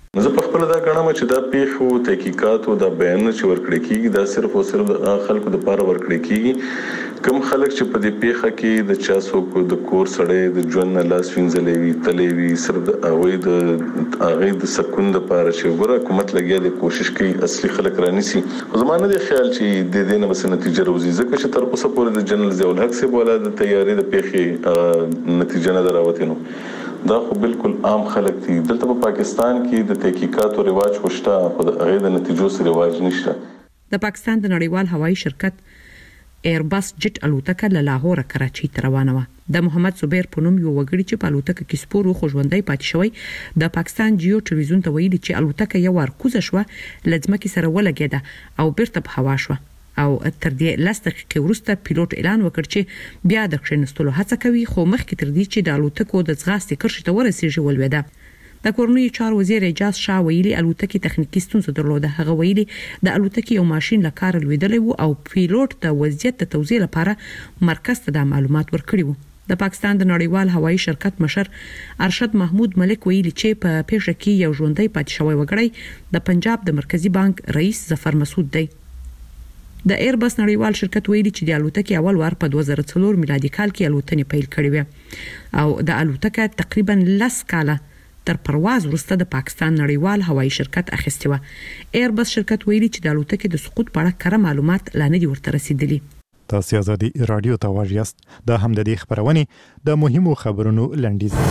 زه په خپل دا غواړم چې دا پیښو تحقیقات او دا بیان چې ورکړي کیږي دا صرف او صرف د خلکو د لپاره ورکړي کیږي کوم خلک چې په دې پیښه کې د چا څوک د کور سړی د ژوند نه لاس وینځلې وي تلې وي صرف د هغه د هغه د سکون لپاره چې ګوره حکومت لګیا دی کوشش کوي اصلي خلک رانیسي زمانه د خیال چې د دې نه بس نتیجه راوځي ځکه چې تر اوسه پورې د جنرال ضیاء الحق صاحب ولا د تیاری د پیښې نتیجه نه دراوته نو دا خو بالکل عام خلک دي دلته په پاکستان کې د تحقیقات او رواج خوشته خو د هغه د نتیجو سره رواج نشته د پاکستان د نړیوال هوایي شرکت ایرباس جټ الوتکه له لاهور کراچي ته روانه و د محمد صبیر په نوم یو وګړي چې په الوتکه کې سپور خو ژوندۍ پاتې شوی د پاکستان جیو ټلویزیون ته ویلي چې الوتکه یو ورکوزه شو لځمکې سره ولګیده او بیرته په هوا شو او تر دې لاس دقیقې وروسته پیلوټ اعلان وکړ چې بیا د کښینستلو هڅه کوي خو مخکې تر دې چې د الوتکو د ځغاستې کرښې ته ورسیږي ولویده د کورنۍ چار وزیر اجاز شاه ویلي الوتکې تخنیکی ستونزه درلوده هغه ویلي د الوتکې یو ماشين له کار لویدلې وو او پیلوټ د وضعیت د توضیح لپاره مرکز ته د معلومات ورکړي وو د پاکستان د نړیوال هوایي شرکت مشر ارشد محمود ملک ویلي چې په پیښه کې یو ژوندۍ پاتې شوی وګړی د پنجاب د مرکزی بانک رئیس ظفر مسعود دی د ایرباس نړیوال شرکت ویلي چې د الوتکې اول وار په دوه زره څلور میلادي کال کې الوتنې پیل کړې وې او د الوتکې تقریبا لس کاله تر پرواز وروسته د پاکستان نړیوال هوایي شرکت اخیستی و ایرباس شرکت ویلي چې د الوتکې د سقوط په اړه کره معلومات لا نه دي ورته رسیدلي تاسو ازادي رادیو ته واجیاست د هم د دې خبرونه د مهمو خبرونو لنډیز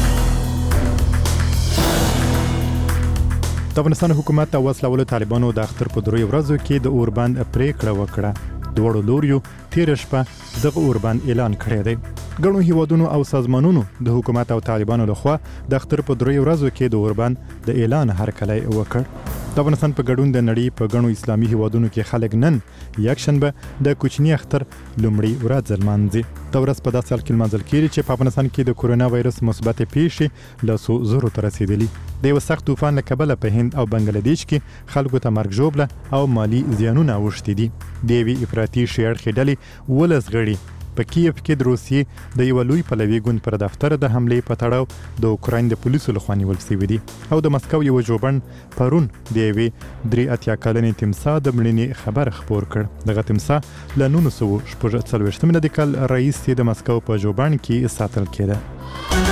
د افغانستان حکومت او وسلوالو طالبانو د اختر په دروي ورځو کې د اوربند پریکړه وکړه دوړو لوريو تیر شپه دغه اوربند اعلان کړی دی ګڼو هیوادونو او سازمانونو د حکومت او طالبانو لخوا د اختر په دروي ورځو کې د اوربند د اعلان هرکلی وکړ د افغانستان په ګډون د نړۍ په ګڼو اسلامي هیوادونو کې خلک نن یک شنبه د کوچنی اختر لومړی ورځ لمانځي د ورځ په داسې حال کې لمانځل کېږي چې په افغانستان کې د کورونا وایرس مثبت پیښې له څو زرو ته رسیدلي د یو سخت طوفان له کبله په هند او بنگلاديش کې خلکو ته مرګ ژوبله او مالی زیانونه اوښتي دي د یوې افراطي شیعه ډلې ولس غړي په کیف کې د روسیې د یو لوی پلوي ګوند پر دفتر د حمله په تړاو د اوکراین د پولیسو لخوا نیول شوی دی او د مسکو یو جوبن پرون د یوې درې اتیا کلنې تمساح د مړینې خبر خبر کړ دغه تمساح له نولس سوه شپږ څلوېښت ملي کال رئیس د مسکو په جوبن کې ساتل کېده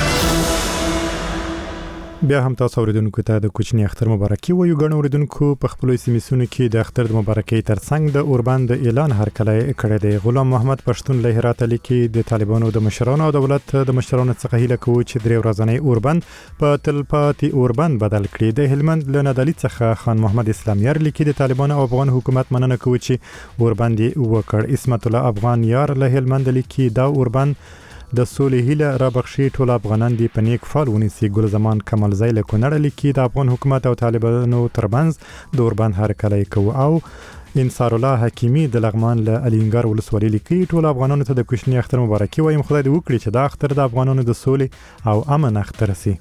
بیا هم تاسو اوریدونکو ته د کوچنی اختر مبارکي وایو ګڼ اوریدونکو په خپل سیمسونو کې د اختر د مبارکي ترڅنګ د اوربند اعلان هرکلی کړی دی غلام محمد پښتون له هرات لیکي د طالبانو د مشرانو او دولت د مشرانو څخه هیله کوي چې درې ورځې اوربند په تلپاتې اوربند بدل کړي د هلمند له نادعلي څخه خان محمد اسلامیار لیکي د طالبانو او افغان حکومت مننه کوي چې اوربند وکړ اسمت الله افغان یار له هلمند لیکي دا اوربند د سولې هیله را بخشي ټول افغانان دی په نیک فال ونیسي ګل زمان کمال زای له کونړ لیکي د افغان حکومت او طالبانو ترمنځ د اوربند هرکلی کوي او انصار الله حکیمی د لغمان له الینګار ولسوالۍ لیکي ټول افغانانو ته د کوچنی اختر مبارکي وایم خدای دې وکړي چې دا اختر د افغانانو د سولې او امن اختر سي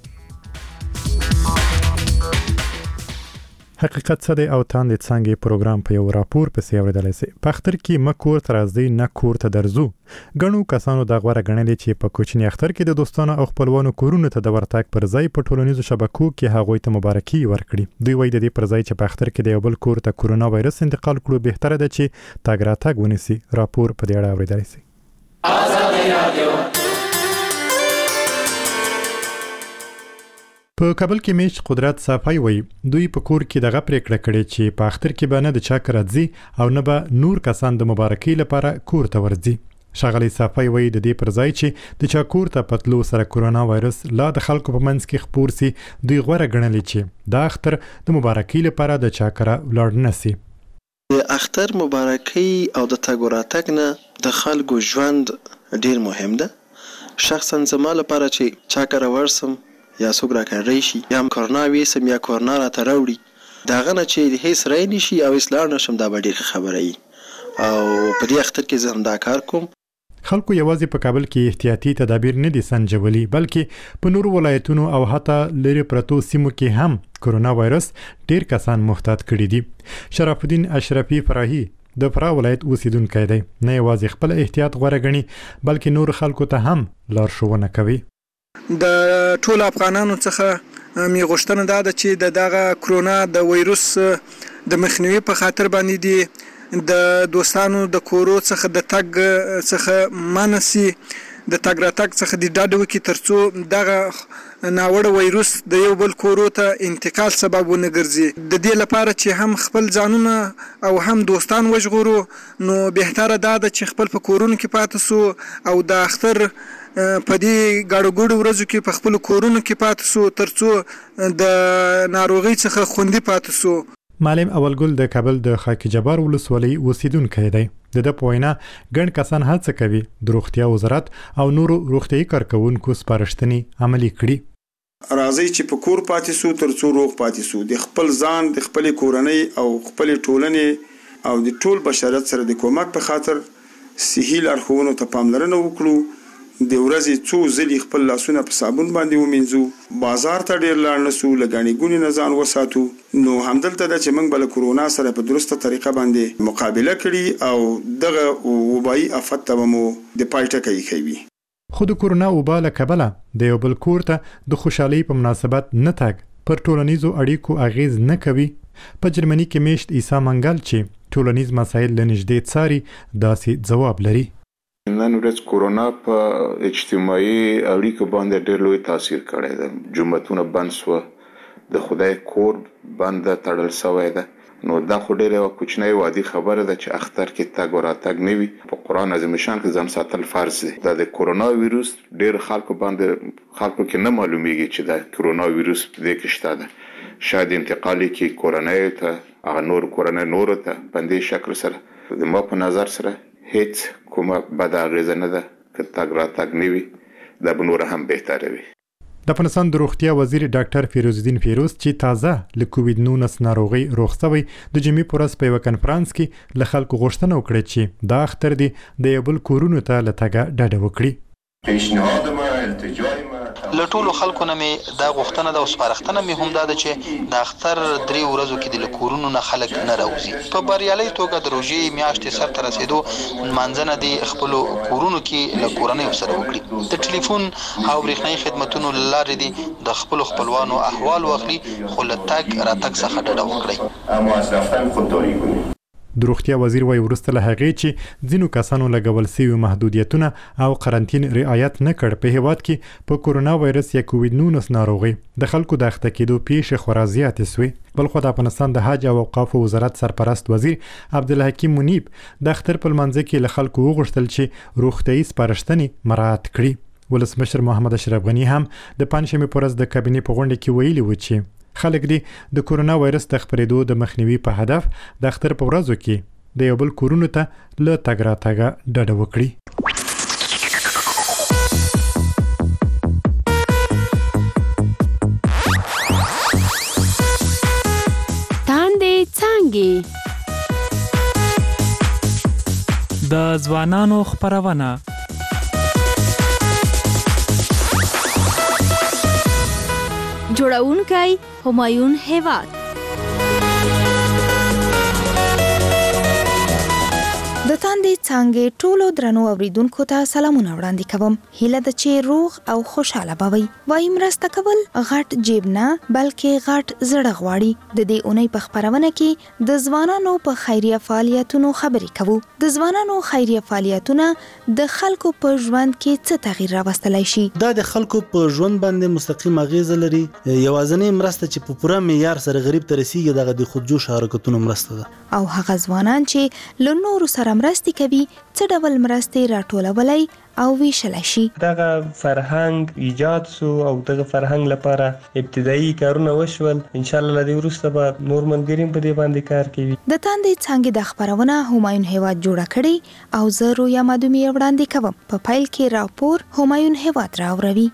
حقیقت څه دی او تاند څنګه پروګرام په یو راپور پسې اوریدلای شي په اختر کې مکور تر ازدي نه کور ته درځو غنو کسانو د غوړه غنلې چې په کوچنی اختر کې د دوستانو او خپلوانو کورونو ته د ورتاک پر ځای په ټولنیزو شبکو کې هغوی ته مبارکي ورکړي دوی وایي د دې پر ځای چې په اختر کې د یو بل کور ته کورونا وایرس انتقال کړو بهتره ده چې تاګ راتګ ونیسي راپور په دې اړه اوریدلای شي آزادي رادیو په کابل کې میش قدرت صافای وای دوی په کور کې دغه پریکړه کړې چې په اختر کې به نه د چا کرځي او نه به نور کسان د مبارکي لپاره کور ته ورځي شغلی صافای وای د دې پر ځای چې د چا کور ته پتلو سره کورونا وایرس لا د خلکو په منځ کې خپور سي دوی غوړه غنلې چې دا اختر د مبارکي لپاره د چا کرا ولاړ نسی د اختر مبارکي او د تګوراتک نه د خلکو ژوند ډیر مهم ده شخصا زما لپاره چې چا کرا ورسم یا څوک راکړی شي یا هم کورنا ویسم یا کورنا راته راوړي دغه نه چې هیڅ رای نشي او اسلام نشم دا به ډېره خبره وي او په دې اختر کې زه هم دا کار کوم خلکو یوازې په کابل کې احتیاطي تدابیر نه دي سنجولي بلکې په نورو ولایتونو او حتی لري پرتو سیمو کې هم کورونا وایرس ډېر کسان محتاط کړي دي شرف الدین اشرفي فراهي د فراه ولایت اوسیدونکی دی نه یوازې خپل احتیاط غوره غني بلکې نور خلکو ته هم لارښوونه کوي د ټول افغانانو څخه می غوښتنه دا ده چې د دغه کرونا د وایروس د مخنیوي په خاطر باندې دی د دوستانو د کورو څخه د تګ څخه منسي د تګ راتګ څخه د ډاډ وکړي ترڅو دغه ناوړه وایروس د یو بل کورو ته انتقال سبب ونه ګرځي. د دې لپاره چې هم خپل ځانونه او هم دوستان وژغورو نو بهتره دا ده چې خپل په کورونو کې پاتې سو او د اختر په دې ګاډو ګوډو ورځو کې په خپل کورونو کې پاتې سو ترڅو د ناروغي څخه خوندي پاتې سو. معلم اولګل د کابل د خاک جبار ولسوالۍ اوسیدونکی دی. د د پوینا ګڼ کسان هڅه کوي د روغتیا وزارت او نورو روغتیايي کارکونکو سپارښتنې عملي کړي. راځي چې په کور پاتې سو ترڅو روغ پاتې سو، د خپل ځان د خپل کورنۍ او خپل ټولنې او د ټول بشریت سره د کومک په خاطر صحي لارښوونو ته پاملرنه وکړو. د ورځې څو ځلې خپل لاسونه په صابون باندې ومینځو، بازار ته ډیر لاړ نسو، لګانې ګونې نه ځان وساتو. نو همدلته ده چې موږ بل کرونا سره په درسته طریقه باندې مقابله کړي او دغه وبایي آفت ته مو د پای ټکی کوي. خو د کرونا وبا له کبله د یو بل کور ته د خوشحالۍ په مناسبت نه تګ پر ټولنیزو اړیکو اغیز نه کوي. په جرمني کې میشت عیسی منګل چې ټولنیز مسایل له نږدې څاري داسې ځواب لري. نن ورځ کرونا په اجتماعي اړیکو باندې ډېر لوی تاثیر کړی دی. جوماتونه بند سوه، د خدای کور بند تړل شوی ده. نو دا خو ډېره یوه کوچنۍ وعدي خبره ده چې اختر کې تګ و راتګ نه وي. په قرآن عظیم شان کې ځان ساتل فرض دی. دا د کرونا ویروس ډېر خلکو باندې خلکو کې نه معلومیږي چې دا کرونا ویروس په دې کې شته ده. شاید انتقال کې کورنۍ ته هغه نور کورنۍ نورو ته په دې شکل سره د ما په نظر سره هیڅ کومه بده اغیزه نه ده که تګ راتګ نه وي، دا به نوره هم بهتره وي. د افغانستان د روغتیا وزیر ډاکټر فیروز الدین فیروز چې تازه له کووید نولس ناروغۍ روغ شوی د جمعې په ورځ په یوه کنفرانس کې له خلکو غوښتنه وکړه چې دا اختر دی د یو بل کورونو ته له تګه ډډه وکړي. پیشنهاد ما التجای ما له ټولو خلکو نه مې دا غوښتنه ده او سپارښتنه مې هم دا ده چې د اختر درې ورځو کې د له کورونو نه خلک نه راوځي. په بریالۍ توګه د روژې میاشتې سر ته رسېدو لمانځنه د خپلو کورونو کې له کورنیو سره وکړي. د ټلیفون او برېښنایي خدمتونو له لارې دې د خپلو خپلوانو احوال واخلي، خو له تګ راتګ څخه ډډه وکړئ. اما از رفتن خودداری کنید. د روغتیا وزیر وايي وروسته له هغې چې ځینو کسانو لګول شوي محدودیتونه او قرنطین رعایت نه کړ په هیواد کې په کورونا وایرس یا کووید نولس ناروغي د خلکو د اخته کېدو پیښې خورا زیاتې سوې. بلخو د افغانستان د حج او اوقافو وزارت سرپرست وزیر عبدالحکیم منیب د اختر په لمانځه کې له خلکو وغوښتل چې روغتیايي سپارښتنې مراعات کړي. ولسمشر محمد اشرف غني هم د پنجشنبې په ورځ د کابینې په غونډه کې ویلي و چې خلک دې د کورونا وایرس د خپرېدو د مخنیوي په هدف د اختر په ورځو کې د یو بل کورونو ته له تګ راتګه ډډه وکړي. تاندې څانګې د ځوانانو خپرونه جوړونکی همایون هیواد. د تاندې څانګې ټولو درنو اوریدونکو ته سلامونه وړاندې کوم. هیله ده چې روغ او خوشاله بوي. وایي مرسته کول غټ جیب نه بلکې غټ زړه غواړي. د دې اونۍ په خپرونه کې د ځوانانو په خیریه فعالیتونو خبرې کوو. د ځوانانو خیریه فعالیتونه د خلکو په ژوند کې څه تغییر راوستلی شي؟ دا د خلکو په ژوند باندې مستقیم اغیزه لري. یوازینۍ مرسته چې په پوره معیار سره غریب ته رسیږي دغه د خودجوش حرکتونو مرسته ده. او هغه ځوانان چې له نورو سره مرستې کوي څه ډول مرستې راټولولی او ویشلی شي؟ دغه فرهنګ ایجاد سو او دغه فرهنګ لپاره ابتدایي کارونه وشول. ان شاء الله له دې وروسته به نور ملګري په دې باندې کار کوي. د تاندې څانګې د خپرونه همایون هیواد جوړه کړې او زه رویا مادومي وړاندې کوم. په پیل کې راپور همایون هیواد راوړوي.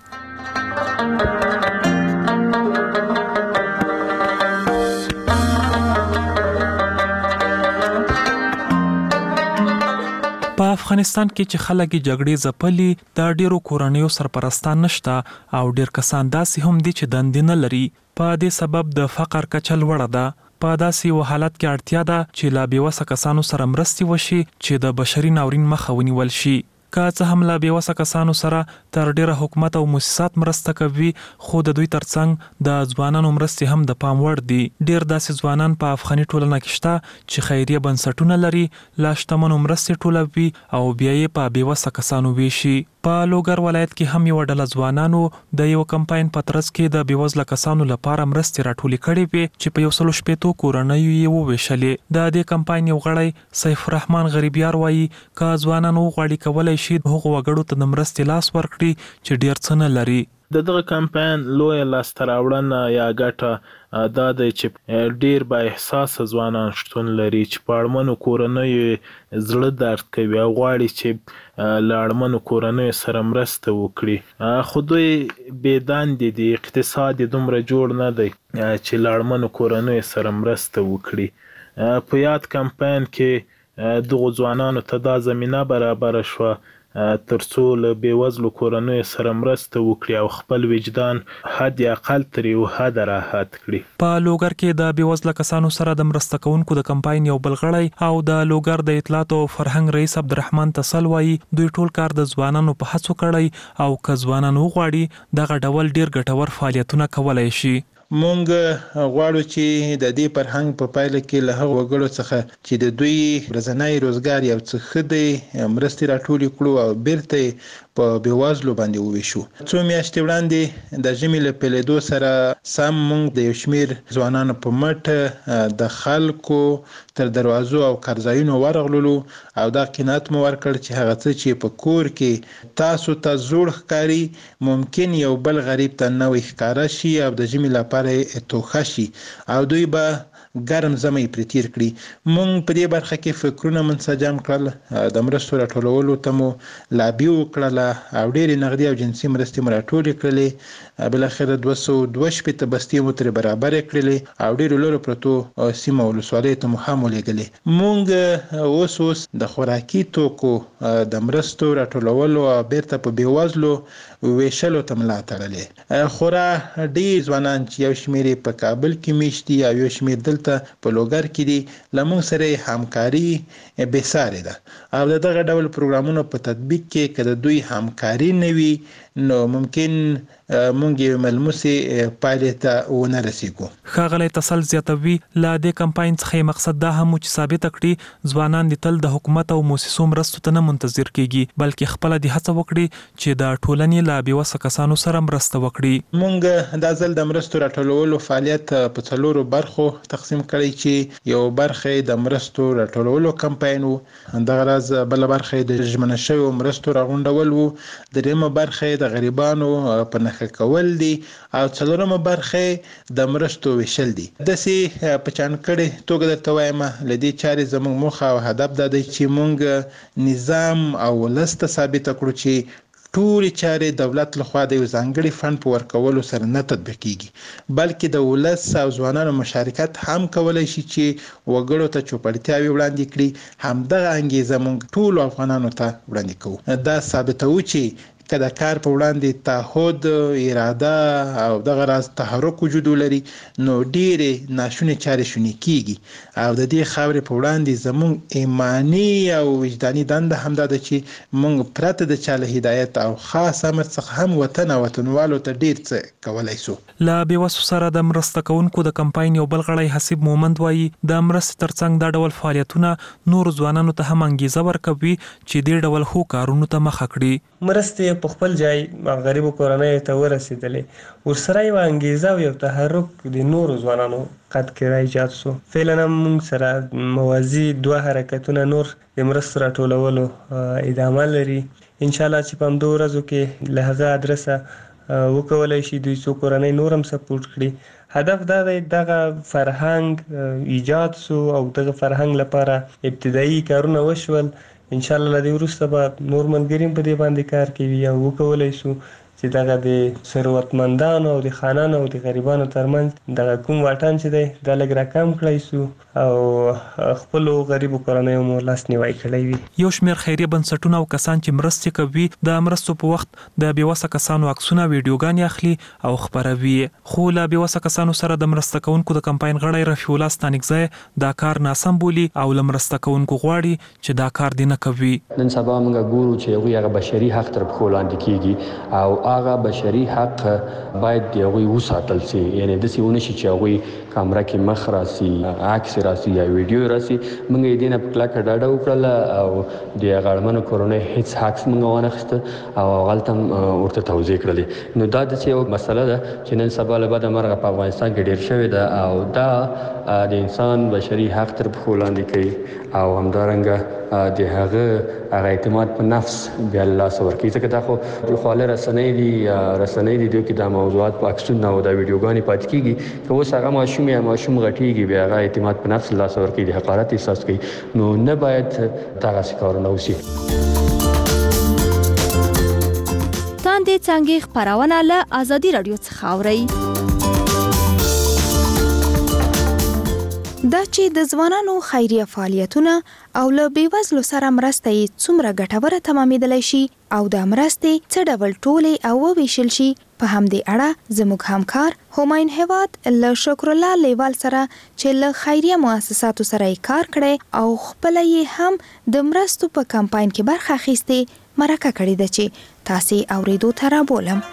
په افغانستان کې چې خلک جګړې ځپلي دا ډیرو کورنیو سرپرستان نشته او ډیر کسان داسې هم دي چې دندې نه لري. په دې سبب د فقر کچه لوړه ده. په داسې یو حالت کې اړتیا ده چې لا بېوسه کسانو سره مرستې وشي چې د بشري ناورین مخه ونیول شي. که څه هم لا بېوسه کسانو سره تر ډیره حکومت او مؤسسات مرسته کوي، خو د دوی ترڅنګ د ځوانانو مرستې هم د پام وړ دي. ډیر داسې ځوانان په افغاني ټولنه کې شته چې خیریه بنسټونه لري، لا شتمنو مرستې ټولوي او بیا یې په بېوسه کسانو ویشي. په لوګر ولایت کې هم یو ډله ځوانانو د یو کمپاین په ترڅ کې د بېوزله کسانو لپاره مرستې راټولې کړې وې چې په یو سلو شپېتو کورنیو یې وویشلې. د دې کمپاین یو غړی سیف الرحمن غریبیار وایي که ځوانان وغواړي کولی شي هغو وګړو ته د مرستې لاس ورکړي چې ډېر څه نه لري. د دغه کمپاین لویه لاسته راوړنه یا ګټه دا دی چې ډیر با احساسه ځوانان شتون لري چې په اړمنو کورنیو زړه درد کوي او غواړي چې له اړمنو کورنیو سره مرسته وکړي، خو دوی بې دندې دي، اقتصاد یې دومره جوړ نه دی چې له اړمنو کورنیو سره مرسته وکړي. په یاد کمپاین کې دغو ځوانانو ته دا زمینه برابره شوه ترڅو له بېوزلو کورنیو سره مرسته وکړي او خپل وجدان حد اقل تر یو حده راحت کړي. په لوګر کې د بېوزله کسانو سره د مرسته کوونکو د کمپاین یو بل غړی او د لوګر د اطلاعات او فرهنګ رئیس عبدالرحمن تسل وایي دوی ټول کار د ځوانانو په هڅو کړی او که ځوانان وغواړي دغه ډول ډیر ګټور فعالیتونه کولی شي. مونږ غواړو چې د دې فرهنګ په پایله کې له هغو وګړو څخه چې د دوی ورځنی روزګار یو څه ښه دی مرستې راټولې کړو او بیرته په بېوزلو باندې وویشو. څو میاشتې وړاندې د ژمي له پیلېدو سره سم مونږ د یو شمېر ځوانانو په مټ د خلکو تر دروازو او کارځایونو ورغللو او دا قناعت مو ورکړ چې هغه څه چې په کور کې تاسو ته زوړ ښکاري ممکن یو بل غریب ته نوی ښکاره شي او د ژمي لپاره یې توښه شي او دوی به ګرم زمې پرې تیر کړي. مونږ په دې برخه کې فکرونه منسجم کړل، د مرستو راټولولو ته مو لابي وکړله او ډېرې نغدي او جنسي مرستې مو راټولې کړلې. بالاخره دوه سوه دوه شپېته بستې مو ترې برابرې کړلې او ډېرو لرو پرتو سیمو ولسوالیو ته مو هم ولېږلې. مونږ اوس اوس د خوراکي توکو د مرستو راټولولو او بیرته په بېوزلو ویشلو ته ملا تړلې. خورا ډېر ځوانان چې یو شمېر یې په کابل کې میشت دي او یو شمېر دلته په لوګر کې دي له موږ سره همکاري بېسارې ده او د دغه ډول پروګرامونو په تطبیق کې که د دوی همکاري نه وي نو ممکن مونږ یو ملموسې پایلې ته ونه رسیږو. ښاغلی تسل زیاتوي له دې کمپاین څخه مقصد دا هم چې ثابته کړي ځوانان د تل د حکومت او موسسو مرستو ته نه منتظر کیږي بلکې خپله د هڅه وکړي چې د ټولنې له بېوسه کسانو سره مرسته وکړي. مونږ دا ځل د مرستو راټولولو فعالیت په څلورو برخو تقسیم کړی چې یو برخه د مرستو راټولولو کمپاین و، دغه راز بله برخه د ژمنه شویو مرستو راغونډول و، درېیمه برخه د غریبانو په نښه کول دي او څلورمه برخه د مرستو ویشل دي. داسې په چانکړې توګه درته وایم له دې چارې زموږ موخه او هدف دا دی چې مونږ نظام او ولس ته ثابته کړو چې ټولې چارې دولت لخوا د یو ځانګړي فنډ په ورکولو سره نه تطبیقېږي بلکې د ولس او ځوانانو مشارکت هم کولی شي چې وګړو ته چوپړتیاوې وړاندې کړي. همدغه انګیزه موږ ټولو افغانانو ته وړاندې کوو. دا ثابتوو چې که د کار په وړاندې تعهد، اراده او دغه راز تحرک وجود ولري نو ډېرې ناشونې چارې شونې کیږي او د دې خاورې په وړاندې زموږ ایماني او وجداني دنده همدا ده چې موږ پرته د چا له هدایت او خاص امر څخه هم وطن او وطنوالو ته ډېر څه کولی سو. له بېوسو سره د مرسته کوونکو د کمپاین یو بل غړی حسیب مومند وایي د مرستې ترڅنګ دا ډول فعالیتونه نورو ځوانانو ته هم انګیزه ورکوي چې دې ډول ښو کارونو ته مخه کړي. مرستې په خپل ځای غریبو کورنیو ته ورسېدلې، ورسره یوه انګیزه او یو تحرک د نورو ځوانانو قد کې راایجاد سو. فعلا موږ سره موازي دوه حرکتونه نور د مرستو راټولولو ادامه لري. انشاءالله چې په همدو ورځو کې له هغه ادرسه وکولی شي دوی څو کورنۍ نور هم سپورټ کړي. هدف دا دی دغه فرهنګ ایجاد سو او دغه فرهنګ لپاره ابتدایي کارونه وشول. انشاءالله له دې وروسته به نور ملګري هم په دې باندې کار کوي او وکولی شو چې دغه د ثروتمندانو او د خانانو او د غریبانو ترمنځ دغه کوم واټن چې دی دا لږ راکم کړی سو او خپلو غریبو کورنیو مو لاس نیوی کړی وي. یو شمېر خیریه بنسټونه او کسان چې مرستې کوي د مرستو په وخت د بېوسه کسانو عکسونه ویډیوګانې اخلي او خپروي. خو له بېوسه کسانو سره د مرسته کوونکو د کمپاین غړی رفیع الله ستانکزی دا کار ناسم بولي او له مرسته کوونکو غواړي چې دا کار دې نه کوي. نن سبا موږ ګورو چې هغوی هغه بشري حق تر پښو لاندې کیږي او هغه بشري حق باید د هغوی وساتل سي. یعنې داسې ونه شي چې هغوی کامره کې مخ راسي، عکس راسي یا ویډیو راسي. موږ یې دې نه په کلکه ډاډه وکړله او د هغه اړمنو کورنیو هېڅ عکس موږ وانخیسته او هغلته هم ورته توضیح کړلې. نو دا داسې یوه مسله ده چې نن سبا له بده مرغه په افغانستان کې ډېر شوې ده او دا د انسان بشري حق تر پښو لاندې کوي او همدارنګه د هغه هغه اعتماد په نفس بیا له لاسه ورکوي. ځکه دا خو خواله رسنۍ دي رسنۍ دي دوی کې دا موضوعات په عکسونه او دا ویډیوګانې پاتې کېږي که اوس هغه ماشوم یا ماشوم غټېږي بیا هغه اعتماد په نفس له لاسه ورکوي، د حقارت احساس کوي. نو نه باید دغسې کارونه وشي. تاندې څانګې خپرونه له ازادي راډیو څخه اورئ. دا چې د ځوانانو خیریه فعالیتونه او له بیوزلو سره مرسته یې څومره ګټوره تمامېدلی شي او د مرستې څه ډول ټولې او وویشل شي، په همدې اړه زموږ همکار همایون هیواد له شکر الله لیوال سره چې له خیریه مؤسساتو سره یې کار کړی او خپله یې هم د مرستو په کمپاین کې برخه اخیستې مرکه کړې ده چې تاسې اورېدو ته رابولم.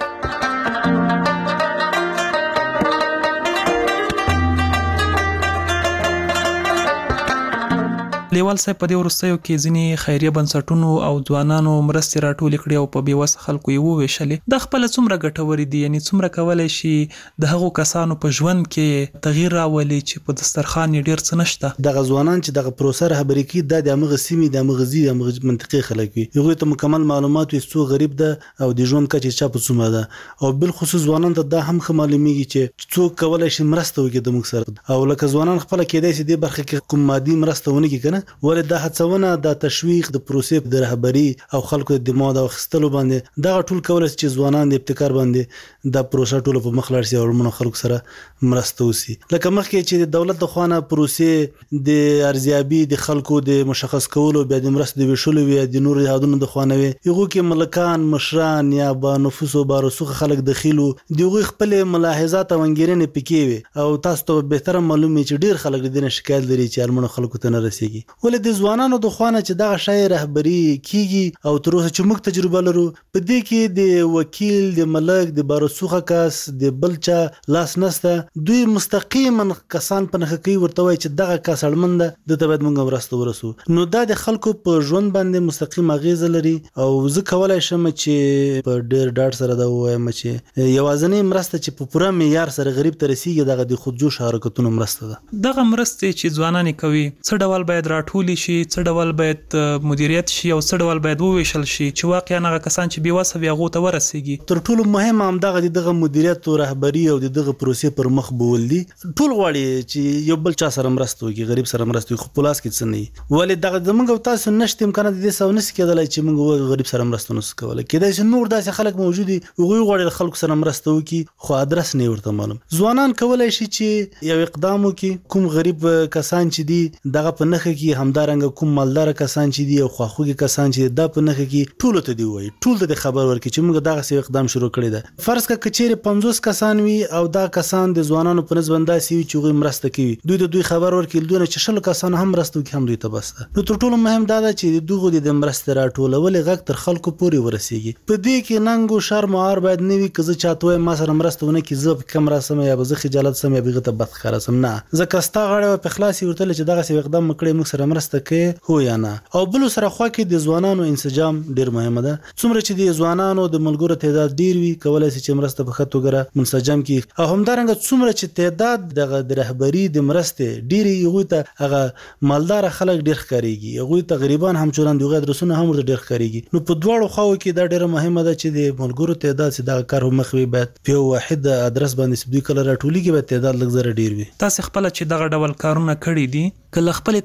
لیوال صاحب په دې وروستیو کې ځینې خیریه بنسټونو او ځوانانو مرستې راټولې کړې او په بېوسه خلکو یې وویشلې. دا خپله څومره ګټورې دي؟ یعنې څومره کولی شي د هغو کسانو په ژوند کې تغییر راولي چې په دسترخوان یې ډېر څه نشته؟ دغه ځوانان چې دغه پروسه رهبري کوي دا د همغه سیمې د همغه ځي د همغه منطقې خلک وي. هغوی ته مکمل معلومات وي څوک غریب ده او د ژوند کچې چا په څومره ده او بالخصوص ځوانانو ته دا هم ښه معلومیږي چې څوک کولی شي مرسته وکړي د موږ سره. او لکه ځوانان خپله کیدای شي دې برخه کې کوم مادي مرسته ونه کړي که نه، ولې دا هڅونه د تشویق د پروسې د رهبري او خلکو د دماغ د اخیستلو باندې دغه ټول کولی شي چې ځوانان د ابتکار باندې دا پروسه ټوله په مخ لاړ شي او اړمنو خلکو سره مرسته وشي. لکه مخکې چې د دولت د خوا نه پروسې د ارزیابي د خلکو د مشخص کولو بیا د مرستې د ویشلو وي د نورو هیوادونو د خوا نه وي، هغو کې ملکان مشران یا با نفوس او بارسوخه خلک دخیل وو، د هغوی خپلې ملاحظات او انګېرنې پکې وي او تاسو ته بهتره معلوم وي چې ډېر خلک د دې نه شکایت لري چې اړمنو خلکو ته نه رسېږي. ولې د ځوانانو د خوا نه چې دغه شی رهبري کیږي او تر اوسه چې موږ تجربه لرو په دې کې د وکیل د ملک د بارسوخه کس د بل چا لاس نسته، دوی مستقیما کسان په نښه کوي ورته وایي چې دغه کس اړمن ده دته باید موږ مرسته ورسو. نو دا د خلکو په ژوند باندې مستقیم اغیزه لري او زه کولی شم چې په ډېر ډاډ سره دا ووایم چې یوازینۍ مرسته چې په پوره معیار سره غریب ته رسیږي دغه د خودجوش حرکتونو مرسته ده. دغه مرستې چې ځوانان کوي څه ډول باید راټولې شي، څه ډول باید مدیریت شي او څه ډول باید وویشل شي چې واقعا هغه کسان چې بېوسه وي هغو ته ورسیږي؟ تر ټولو مهم همدغه د دغه مدیریت او رهبري او د دغه پروسې پر مخ بول دي. ټول غواړي چې یو بل چا سره مرسته وکړي، غریب سره مرسته وکړي، خو په لاس کې څه نه وي. ولې دغه زموږ او تاسو نشته امکانات د دې سره نشي کېدلی چې موږ غریب سره مرسته نشو کولی. کېدای شي نور داسې خلک موجود دي هغوی غواړي د خلکو سره مرسته وکړي خو ادرس نه ورته معلوم. ځوانان کولی شي چې یو اقدام وکړي، کوم غریب کسان چې دي دغه په نښه کې، همدارنګه کوم مالدار کسان چې دي او خواخوږي کسان چې دا په نښه کې ټولو ته دی وایي، ټول ته خبر ورکړي چې موږ دغسې اقدام شروع کړی ده. فرض کړه که چیرې پنځوس کسان وي او دا کسان د ځوانانو په نسبت داسې وي چې هغوی مرسته کوي، دوی ته دوی خبر ورکړي دوی نه چې شلو کسان هم مرسته وکړي هم دوی ته بس ده. نو تر ټولو مهم دا ده چې د دغو د مرستې راټولولې غږ تر خلکو پورې ورسیږي. په دې کې ننګ او شرم او عار باید نه وي که زه چاته وایم ما سره مرسته ونه کړي زه کم راسم یا به زه خجالت سم یا به هغه ته بد ښکاره سم. نه، ځکه ستا غاړه په خلاص یې ورتللی چې دغسې اقدام وکړی موږ سره مرسته کوې هو یا نه. او بلو سره خوا کې د ځوانانو انسجام ډېر مهمه ده. څومره چې د ځوانانو د ملګرو تعداد ډېر وي کولی شي چې مرسته په ښه توګه منسجم کړي او همدارنګه څومره چې تعداد دغه د رهبري د مرستې ډېرې هغوی ته هغه مالداره خلک ډېر ښکارېږي، هغوی ته غریبان همچنان د هغوی ادرسونه هم ورته ډېر ښکارېږي. نو په دواړو خواو کې دا ډېره مهمه ده چې د ملګرو تعداد چې دغه کار مخ وي باید په یو واحد ادرس باندې چې دوی کله راټولېږي باید تعداد لږ زره ډېر وي. تاسې خپله چې دغه ډول کارونه کړي دي که له خپلې تجربې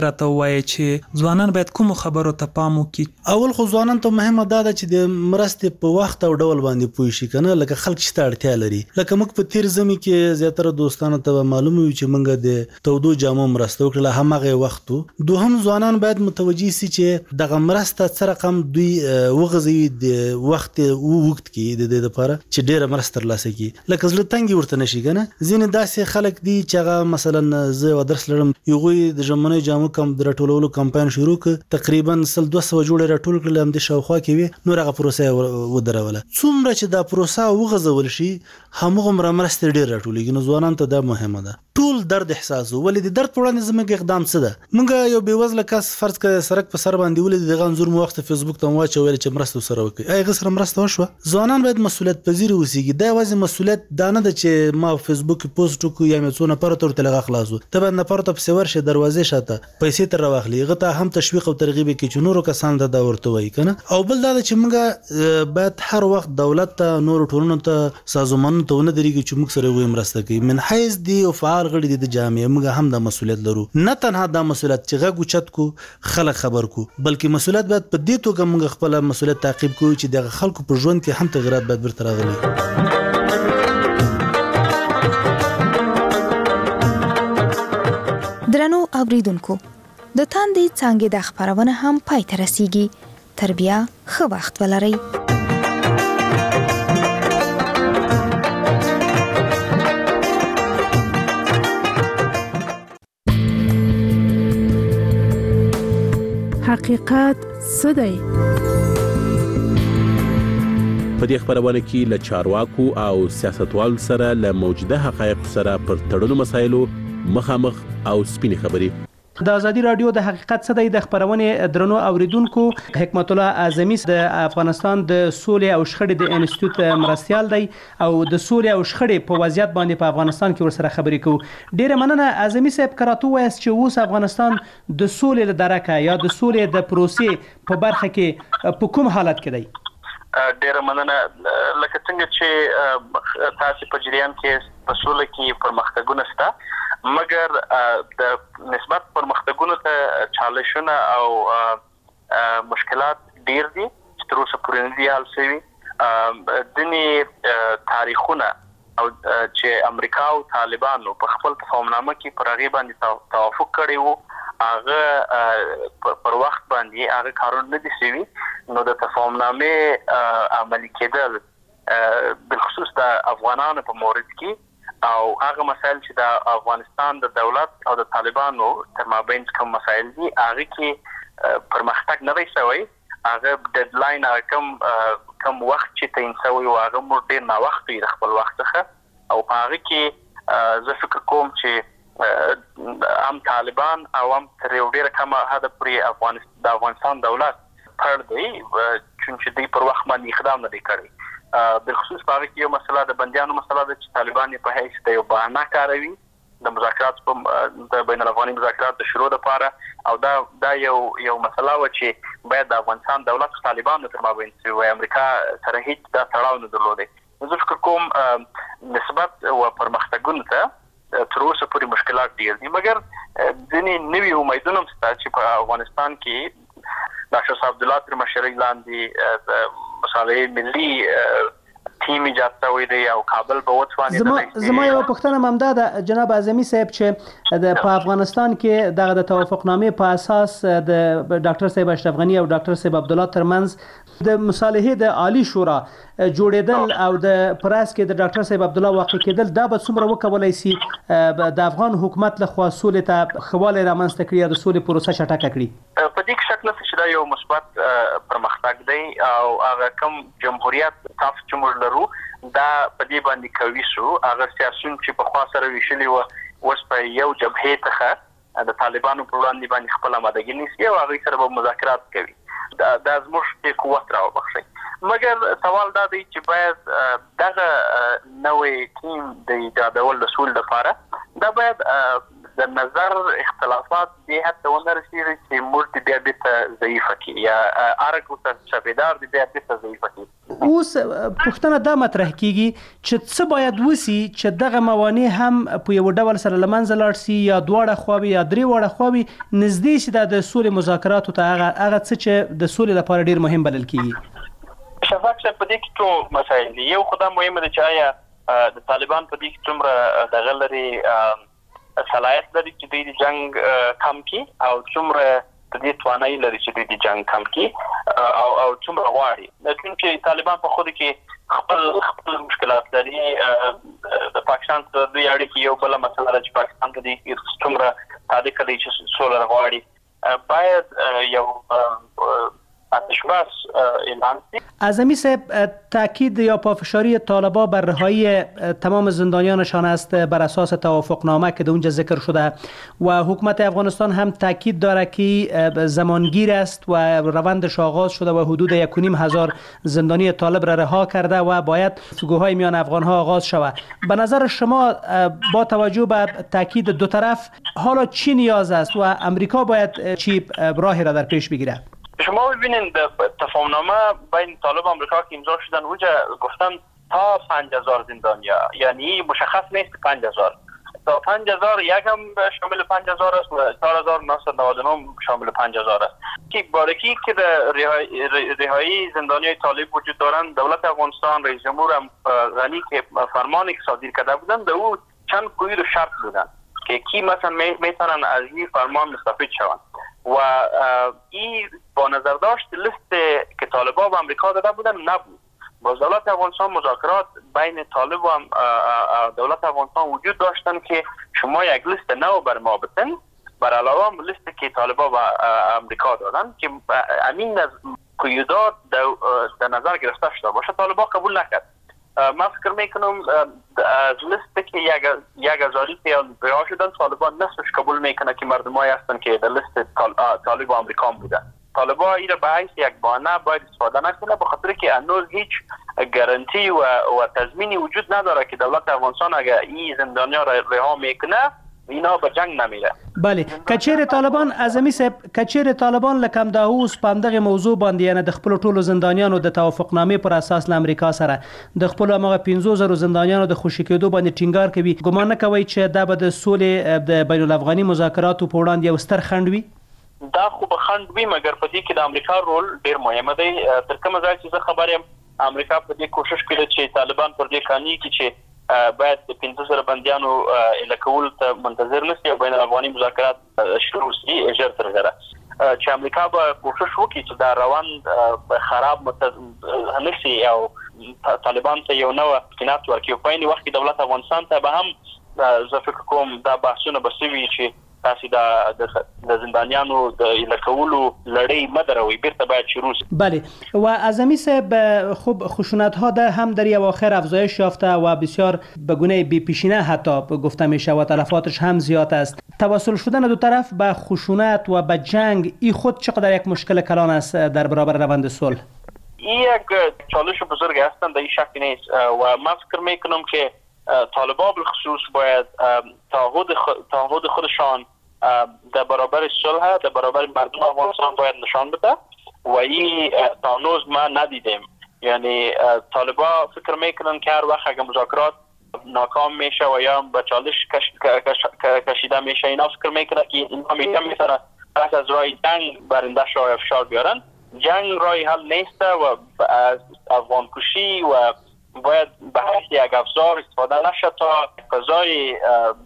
راته وایي چې ځوانان باید کوم خبرو ته پام وکړي؟ اول خو ځوانان ته مهمه دا ده چې د مرستې په وخت او ډول باندې پوه شي کنه، لکه خلک شته اړتیا لري. لکه موږ په تیر زمي کې زیاتره دوستانو ته معلوم وي چې موږ د تودو جامو مرسته وکړه همغه وختو. دوهم ځوانان باید متوجي سي چې دغه مرسته څه رقم دوی وغځوي د وخت وخت کې د دې لپاره چې ډیره مرسته ترلاسه کړي. لکه زړه تنګي ورته نشي کنه. ځینې داسې خلک دي چې هغه مثلا زه ودرس لرم یوغوی د ژمنې جامو کم د راټولولو کمپاین شروع ک تقریبا سل دوه سوه جوړه راټول کړل هم د شاوخوا کې وي نو هغه پروسه ودروله. څومره چې دا پروسه وغځول شي همغه مرسته ډیر راټولېږي. نو ځوانان ته دا مهمه ده ټول درد احساسو. ولې د درد په وړاندې زموږ اقدام څه ده؟ موږ یو بېوزله کس فرض کړه سرک په سر باندې ولید دغه انځور مو وخت فیسبوک ته واچو ویل چې مرسته سره وکړي. هغه سره مرسته وشوه. ځوانان باید مسؤلیت پذیر اوسېږي. دا یوازې مسؤلیت دا نه ده چې ما فیسبوک پوسټ وکړو یا مې څو نفر ته ورته لغه خلاصو. ته باید نفر ته پسې ورشې دروازې شاته پیسې تر راواخلي. هغه ته هم تشویق او ترغیب کوي چې نورو کسان ته دا ورته وایي کنه. او بل دا چې موږ باید هر وخت دولت ته نور ټولنو ته سازمانونو ته ونه درېږي چې موږ سره وي مرسته کوي. من حیث دی او فعال غړي د جامعه موږ هم د مسؤلیت لرو. نه تنها د مسؤلیت چې غږ اوچت کو خلک خبر کو بلکې مسؤلیت باید په دې توګه موږ خپل مسؤلیت تعقیب کوو چې د خلکو په ژوند کې هم تغیرات باید ورته راغلي. درنو اوریدونکو د تاندې څنګه د خبرونه هم پای ته رسیږي. تر بیا ښه وخت ولرئ. حقیقت څه دی؟ په دې خبرونه کې له چارواکو او سیاستوالو سره له موجوده حقایقو سره پر تړلو مسایلو مخامخ او سپینې خبرې. د ازادي رادیو د حقیقت څه دی د خبرونه درنو اوریدونکو حکمت الله اعظمي د افغانستان د سولې او شخړې د انسټیټیوټ مرستيال دی او د سولې او شخړې په وضعیت باندې په افغانستان کې ورسره خبرې کوو. ډیره مننه اعظمي صاحب کراتو وایس چې اوس افغانستان د سولې له درکه یا د سولې د پروسې په برخه کې په کوم حالت کې دی؟ ډیره مننه. لکه څنګه چې تاسو په جریان کې په سولې کې پرمختګونه شته مګر د نسبت پرمختګونو ته چالشونه او مشکلات ډیر دي چې تر اوسه پورې نه دي حل شوي. ځینې تاریخونه او چې امریکا او طالبانو په خپل تفاهمنامه کې پر هغې باندې توافق کړی وو هغه پر وخت باندې هغه کارونه نه دي شوي. نو د تفاهمنامې عملي کېدل بالخصوص د افغانانو په مورد کې او هغه مسایل چې د افغانستان د دولت او د طالبانو تر مابین کوم مسایل دي هغه کې پرمختګ نه دی شوی. هغه ډیډلاین هغه کم کم وخت چې تعین شوی و هغه مو ډیر نا وخت دی خپل وخت څخه او هغه کې زه فکر کوم چې هم طالبان او هم تر یو ډیره کمه حد پورې افغانستان د افغانستان دولت پر دی چې دوی پر وخت باندې اقدام نه دی کړی. بالخصوص په هغه کې یو مسله د بندیانو مسله ده چې طالبان په حیث د یو بهانه کاروي د مذاکرات د بین الافغاني مذاکرات د شروع لپاره او دا دا یو یو مسله و چې باید د افغانستان دولت او طالبانو تر مابین چې امریکا سره هیڅ دا تړاو نه درلودی. زه فکر کوم نسبت او پرمختګونو ته تر اوسه پورې مشکلات ډیر دي مګر ځینې نوي امیدونه هم شته چې په افغانستان کې ډاکټر صاحب عبدالله تر مشرۍ لاندې د مصالحې ملي ټیم ایجاد شوی دی او کابل به وڅواني. زما زما یو پوښتنه ممدا ده جناب اعظمي صاحب چې د په افغانستان کې دغه د توافقنامې په اساس د ډاکټر صاحب اشرف غنی او ډاکټر صاحب عبدالله ترمنځ د مصالحې د عالی شورا جوړېدل او د پراس کې د ډاکټر صاحب عبدالله واقع کېدل دا به څومره وکولای شي د افغان حکومت لخوا سولې ته خواله رامنځته کړي او د سولې پروسه چټکه کړي؟ په دې کې شک نشته چې دا یو مثبت پرمختګ دی او هغه کوم جمهوریت تاسو چې موږ لرو دا په دې باندې کوي شو هغه سیاسيون چې په خوا سره ویشلي و اوس په یو جبهه ته د طالبانو په وړاندې باندې خپل آمادګي نیسي او هغه سره به مذاکرات کوي. دا د زموږ قوت راوبخشي مګر سوال دا دی چې باید دغه نوې ټیم د ایجادول د سول لپاره دا باید د نظر اختلافات دې حتی ونه رسېږي چې موږ د بیا بیرته ضعیفه کړي یا ارګ ورته چاپېدار د بیا بیرته ضعیفه کړي. اوس پښتنه دا مطرح کیږي چې څه باید وسی چې دغه موانع هم په یو ډول سره لمنځه لاړ شي یا دواړه خواوي یا درې وړه خواوي نږدې شي د سولې مذاکراتو ته هغه هغه څه چې د سولې لپاره ډیر مهم بلل کیږي. شفاق صاحب په دې کې ټول مسایل دي. یو خدای مهمه ده چې آیا د طالبان په دې کې څومره دغه لري صلاحیت لري چې دوی د جنگ کم کړي او څومره د دې توانایي لري چې دوی د جنگ کم کړي او او څومره غواړي. چې طالبان په خود کې خپل خپل مشکلات لري. د پاکستان سره دوی اړیکې یو بل مسله ده چې پاکستان د دې څومره صادق دی چې سوله غواړي. باید یو اتشباس اعلان شد. اعظمی صاحب تاکید یا پافشاری طالبان بر رهایی تمام زندانیانشان است بر اساس توافقنامه که در اونجا ذکر شده و حکومت افغانستان هم تاکید داره که زمانگیر است و روندش آغاز شده و حدود یک و نیم هزار زندانی طالب را رها کرده و باید گفتگوهای میان افغانها آغاز شود. به نظر شما با توجه به تاکید دو طرف حالا چی نیاز است و امریکا باید چی راهی را در پیش بگیره؟ شما ببینید تفاهمنامه بین طالب و امریکا که امضا شدن اونجا گفتن تا پنج هزار زندانیا، یعنی مشخص نیست پنج هزار تا پنج هزار یک هم شامل پنج هزار است و چهار هزار و نهصد و نود و نه شامل پنج هزار است که بارکی که رهایی زندانیای طالب وجود دارند. دولت افغانستان رئیس جمهور غنی که فرمانی که صادر کرده بودند او چند قید و شرط بودند که کی مثلا میتونن از این فرمان مستفید شوند و این با نظر داشت لیست که طالبان و امریکا داده بودن نبود. با دولت افغانستان مذاکرات بین طالب و دولت افغانستان وجود داشتن که شما یک لیست نو بر ما بتن بر علاوه لیست که طالبان و امریکا دادن که امین از قیودات در نظر گرفته شده باشه. طالبان قبول نکرد. من فکر میکنم از لیست که یک هزاری که رها شدن طالبان نصفش قبول میکنه که مردمایی هستن که در لیست طالب و امریکا بودن. طالبان این را به حیث یک بهانه باید استفاده نکنه به خاطر که هنوز هیچ گارانتی و و تضمینی وجود نداره که دولت افغانستان اگر این زندانیا را رها میکنه اینا به جنگ نمیره. بله کچیر طالبان اعظمی صاحب کچیر طالبان لکم دا اوس په دغه موضوع باندې یعنی د خپل ټولو زندانیانو د توافقنامې پر اساس له امریکا سره د خپل هغه پنځه زره زندانیانو د خوشی کېدو باندې ټینګار کوي. ګمان نه کوي چې دا به د سولې د بین الافغاني مذاکراتو په وړاندې یو ستر خنډ وي؟ دا خو به خنډ وي مګر په دې کې د امریکا رول ډیر مهم دی. تر کومه ځای چې زه خبر یم امریکا په دې کوشش کوي چې طالبان پر دې قانوني کې چې باید د پنځه زره بندیانو الکول ته منتظر نشي او بین الافغاني مذاکرات شروع شي ژر تر ژره چې امریکا به کوشش وکړي چې دا روان خراب نشي او طالبان ته یو نوې امکانات ورکړي. په عین وخت کې دولت افغانستان ته به هم زه فکر کوم دا بحثونه به سوي چې تاسو د زندانیانو د الکولو لړۍ مدروي بیرته باید شروع شي. بله و اعظمی صاحب خوب خشونت ها ده هم در اواخر افزایش یافته و بسیار به گونه بی پیشینه حتی گفته میشه و تلفاتش هم زیاد است. توسل شدن دو طرف به خشونت و به جنگ این خود چقدر یک مشکل کلان است در برابر روند صلح؟ این یک چالش بزرگ هستند در این شک نیست و من فکر میکنم که طالبان بالخصوص باید تعهد تعهد خودشان در برابر صلح در برابر مردم افغانستان باید نشان بده و این تا هنوز ما ندیدیم. یعنی طالبان فکر میکنن که هر وقت اگر مذاکرات ناکام میشه و یا به چالش کش، کش، کشیده میشه اینا فکر میکنن که اینا میتونن از راه جنگ برنده شو یا فشار بیارن. جنگ راه حل نیست و از افغان کشی و باید به حیث یک افزار استفاده نشه تا فضای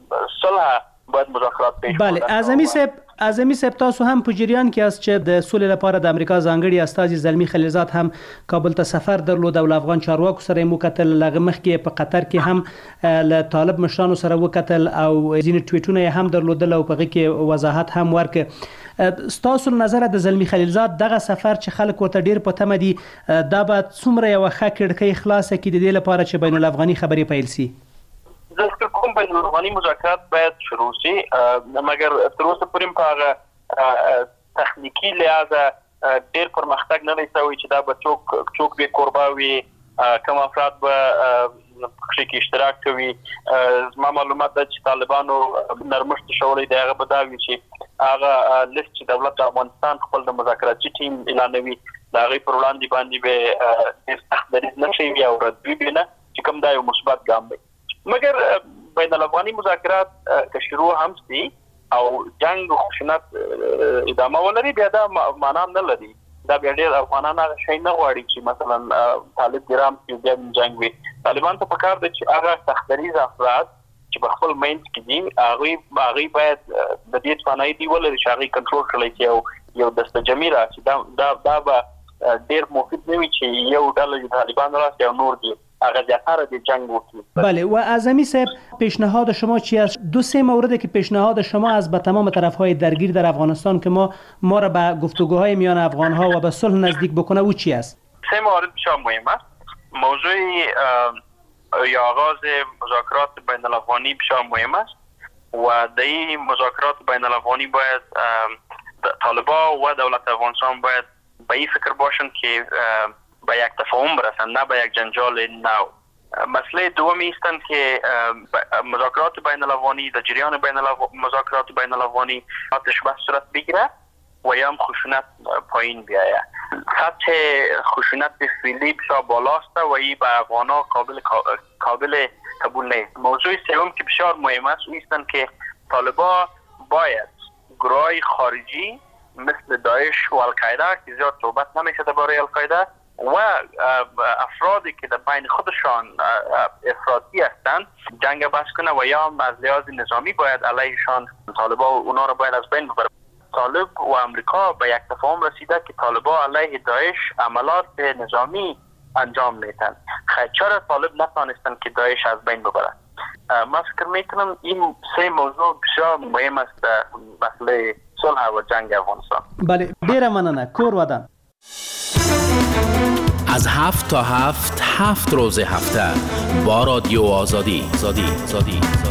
صلح باید مذاکرات پیش بردن. بله اعظمی صاحب اعظمی صاحب تاسو هم په جریان کې است چې د سولې لپاره د امریکا ځانګړي استازي زلمی خلیلزاد هم کابل ته سفر درلود او افغان چارواکو سره مو کتل. لغه مخ کې په قطر کې هم له طالب مشرانو سره وکتل او ځینې ټویټونه هم درلودل او په هغه کې وضاحت هم ورک. ستاسو نظر د زلمی خلیلزاد دغه سفر چې خلک ورته ډیر په تمه دي دا به څومره یو ښه کړکۍ خلاصه کړي د دې لپاره چې بین الافغاني خبرې پیل شي؟ زه فکر کوم بین الافغاني مذاکرات باید شروع شي مګر تر اوسه پورې په هغه تخنیکی لحاظ ډیر پرمختګ نه دی شوی چې دا به څوک څوک به قرباوي کوم افراد به پکې کې اشتراک کوي. زما معلومات ده چې طالبانو نرمښت شوی دی هغه به دا وي چې هغه لیست چې دولت افغانستان خپل د مذاکراتي ټیم اعلانوي دا غي پر وړاندې باندې به د سخت دریځ نشي بیا ورته وینه چې کوم دا یو مثبت ګام دی. مګر بین الافغاني مذاکرات که شروع هم سي او جنگ خشونت ادامه ولري بیا دا معنا نه لري. دا بیا ډېر افغانان هغه شی نه غواړي چې مثلا طالب ګرام چې بیا جنگ وي. طالبان ته پکار دي چې هغه سخت دریځ افراد چې په خپل مایند کې دي هغه هغه باید د دې توانایي دی ولري چې هغه کنټرول کړي چې یو یو دستجمي راشي. دا دا دا به ډېر مفید نه وي چې یو ډله طالبان راشي او نور دي هغه ځاتره د جنگ وکړي. بله و اعظمی صاحب پیشنهاد شما چی است؟ دو سه مورد که پیشنهاد شما از به تمام طرف‌های درگیر در افغانستان که ما ما را به گفتگوهای میان افغان‌ها و به صلح نزدیک بکنه او چی است؟ سه مورد بسیار مهم است. موضوع یا آغاز مذاکرات بین الافغانی بسیار مهم است و در این مذاکرات بین الافغانی باید طالبان و دولت افغانستان باید به این فکر باشند که به یک تفاهم برسند نه به یک جنجال نو. مسئله دومی استند که مذاکرات بین الافغانی در جریان بین مذاکرات بین الافغانی آتش بس صورت بگیره و یا هم خشونت پایین بیاید. سطح خشونت فعلی بسیار بالاست و این به افغان‌ها قابل قابل قبول نیست. موضوع سوم که بسیار مهم است او استند که طالبان باید گروهای خارجی مثل داعش و القاعده که زیاد صحبت نمیشه درباره القاعده و افرادی که در بین خودشان افراطی هستند جنگ بس کنه و یا هم از لحاظ نظامی باید علیهشان طالبان اونا را باید از بین ببره. طالب و امریکا به یک تفاهم رسیده که طالبان علیه داعش عملات نظامی انجام میتن. خیلی چرا طالب نتانستن که داعش از بین ببره؟ من فکر میکنم این سه موضوع بسیار مهم است در مسئله صلح و جنگ افغانستان. بله ډیره مننه. کور ودان از هفت تا هفت هفت روز هفته با رادیو آزادی. آزادی. آزادی.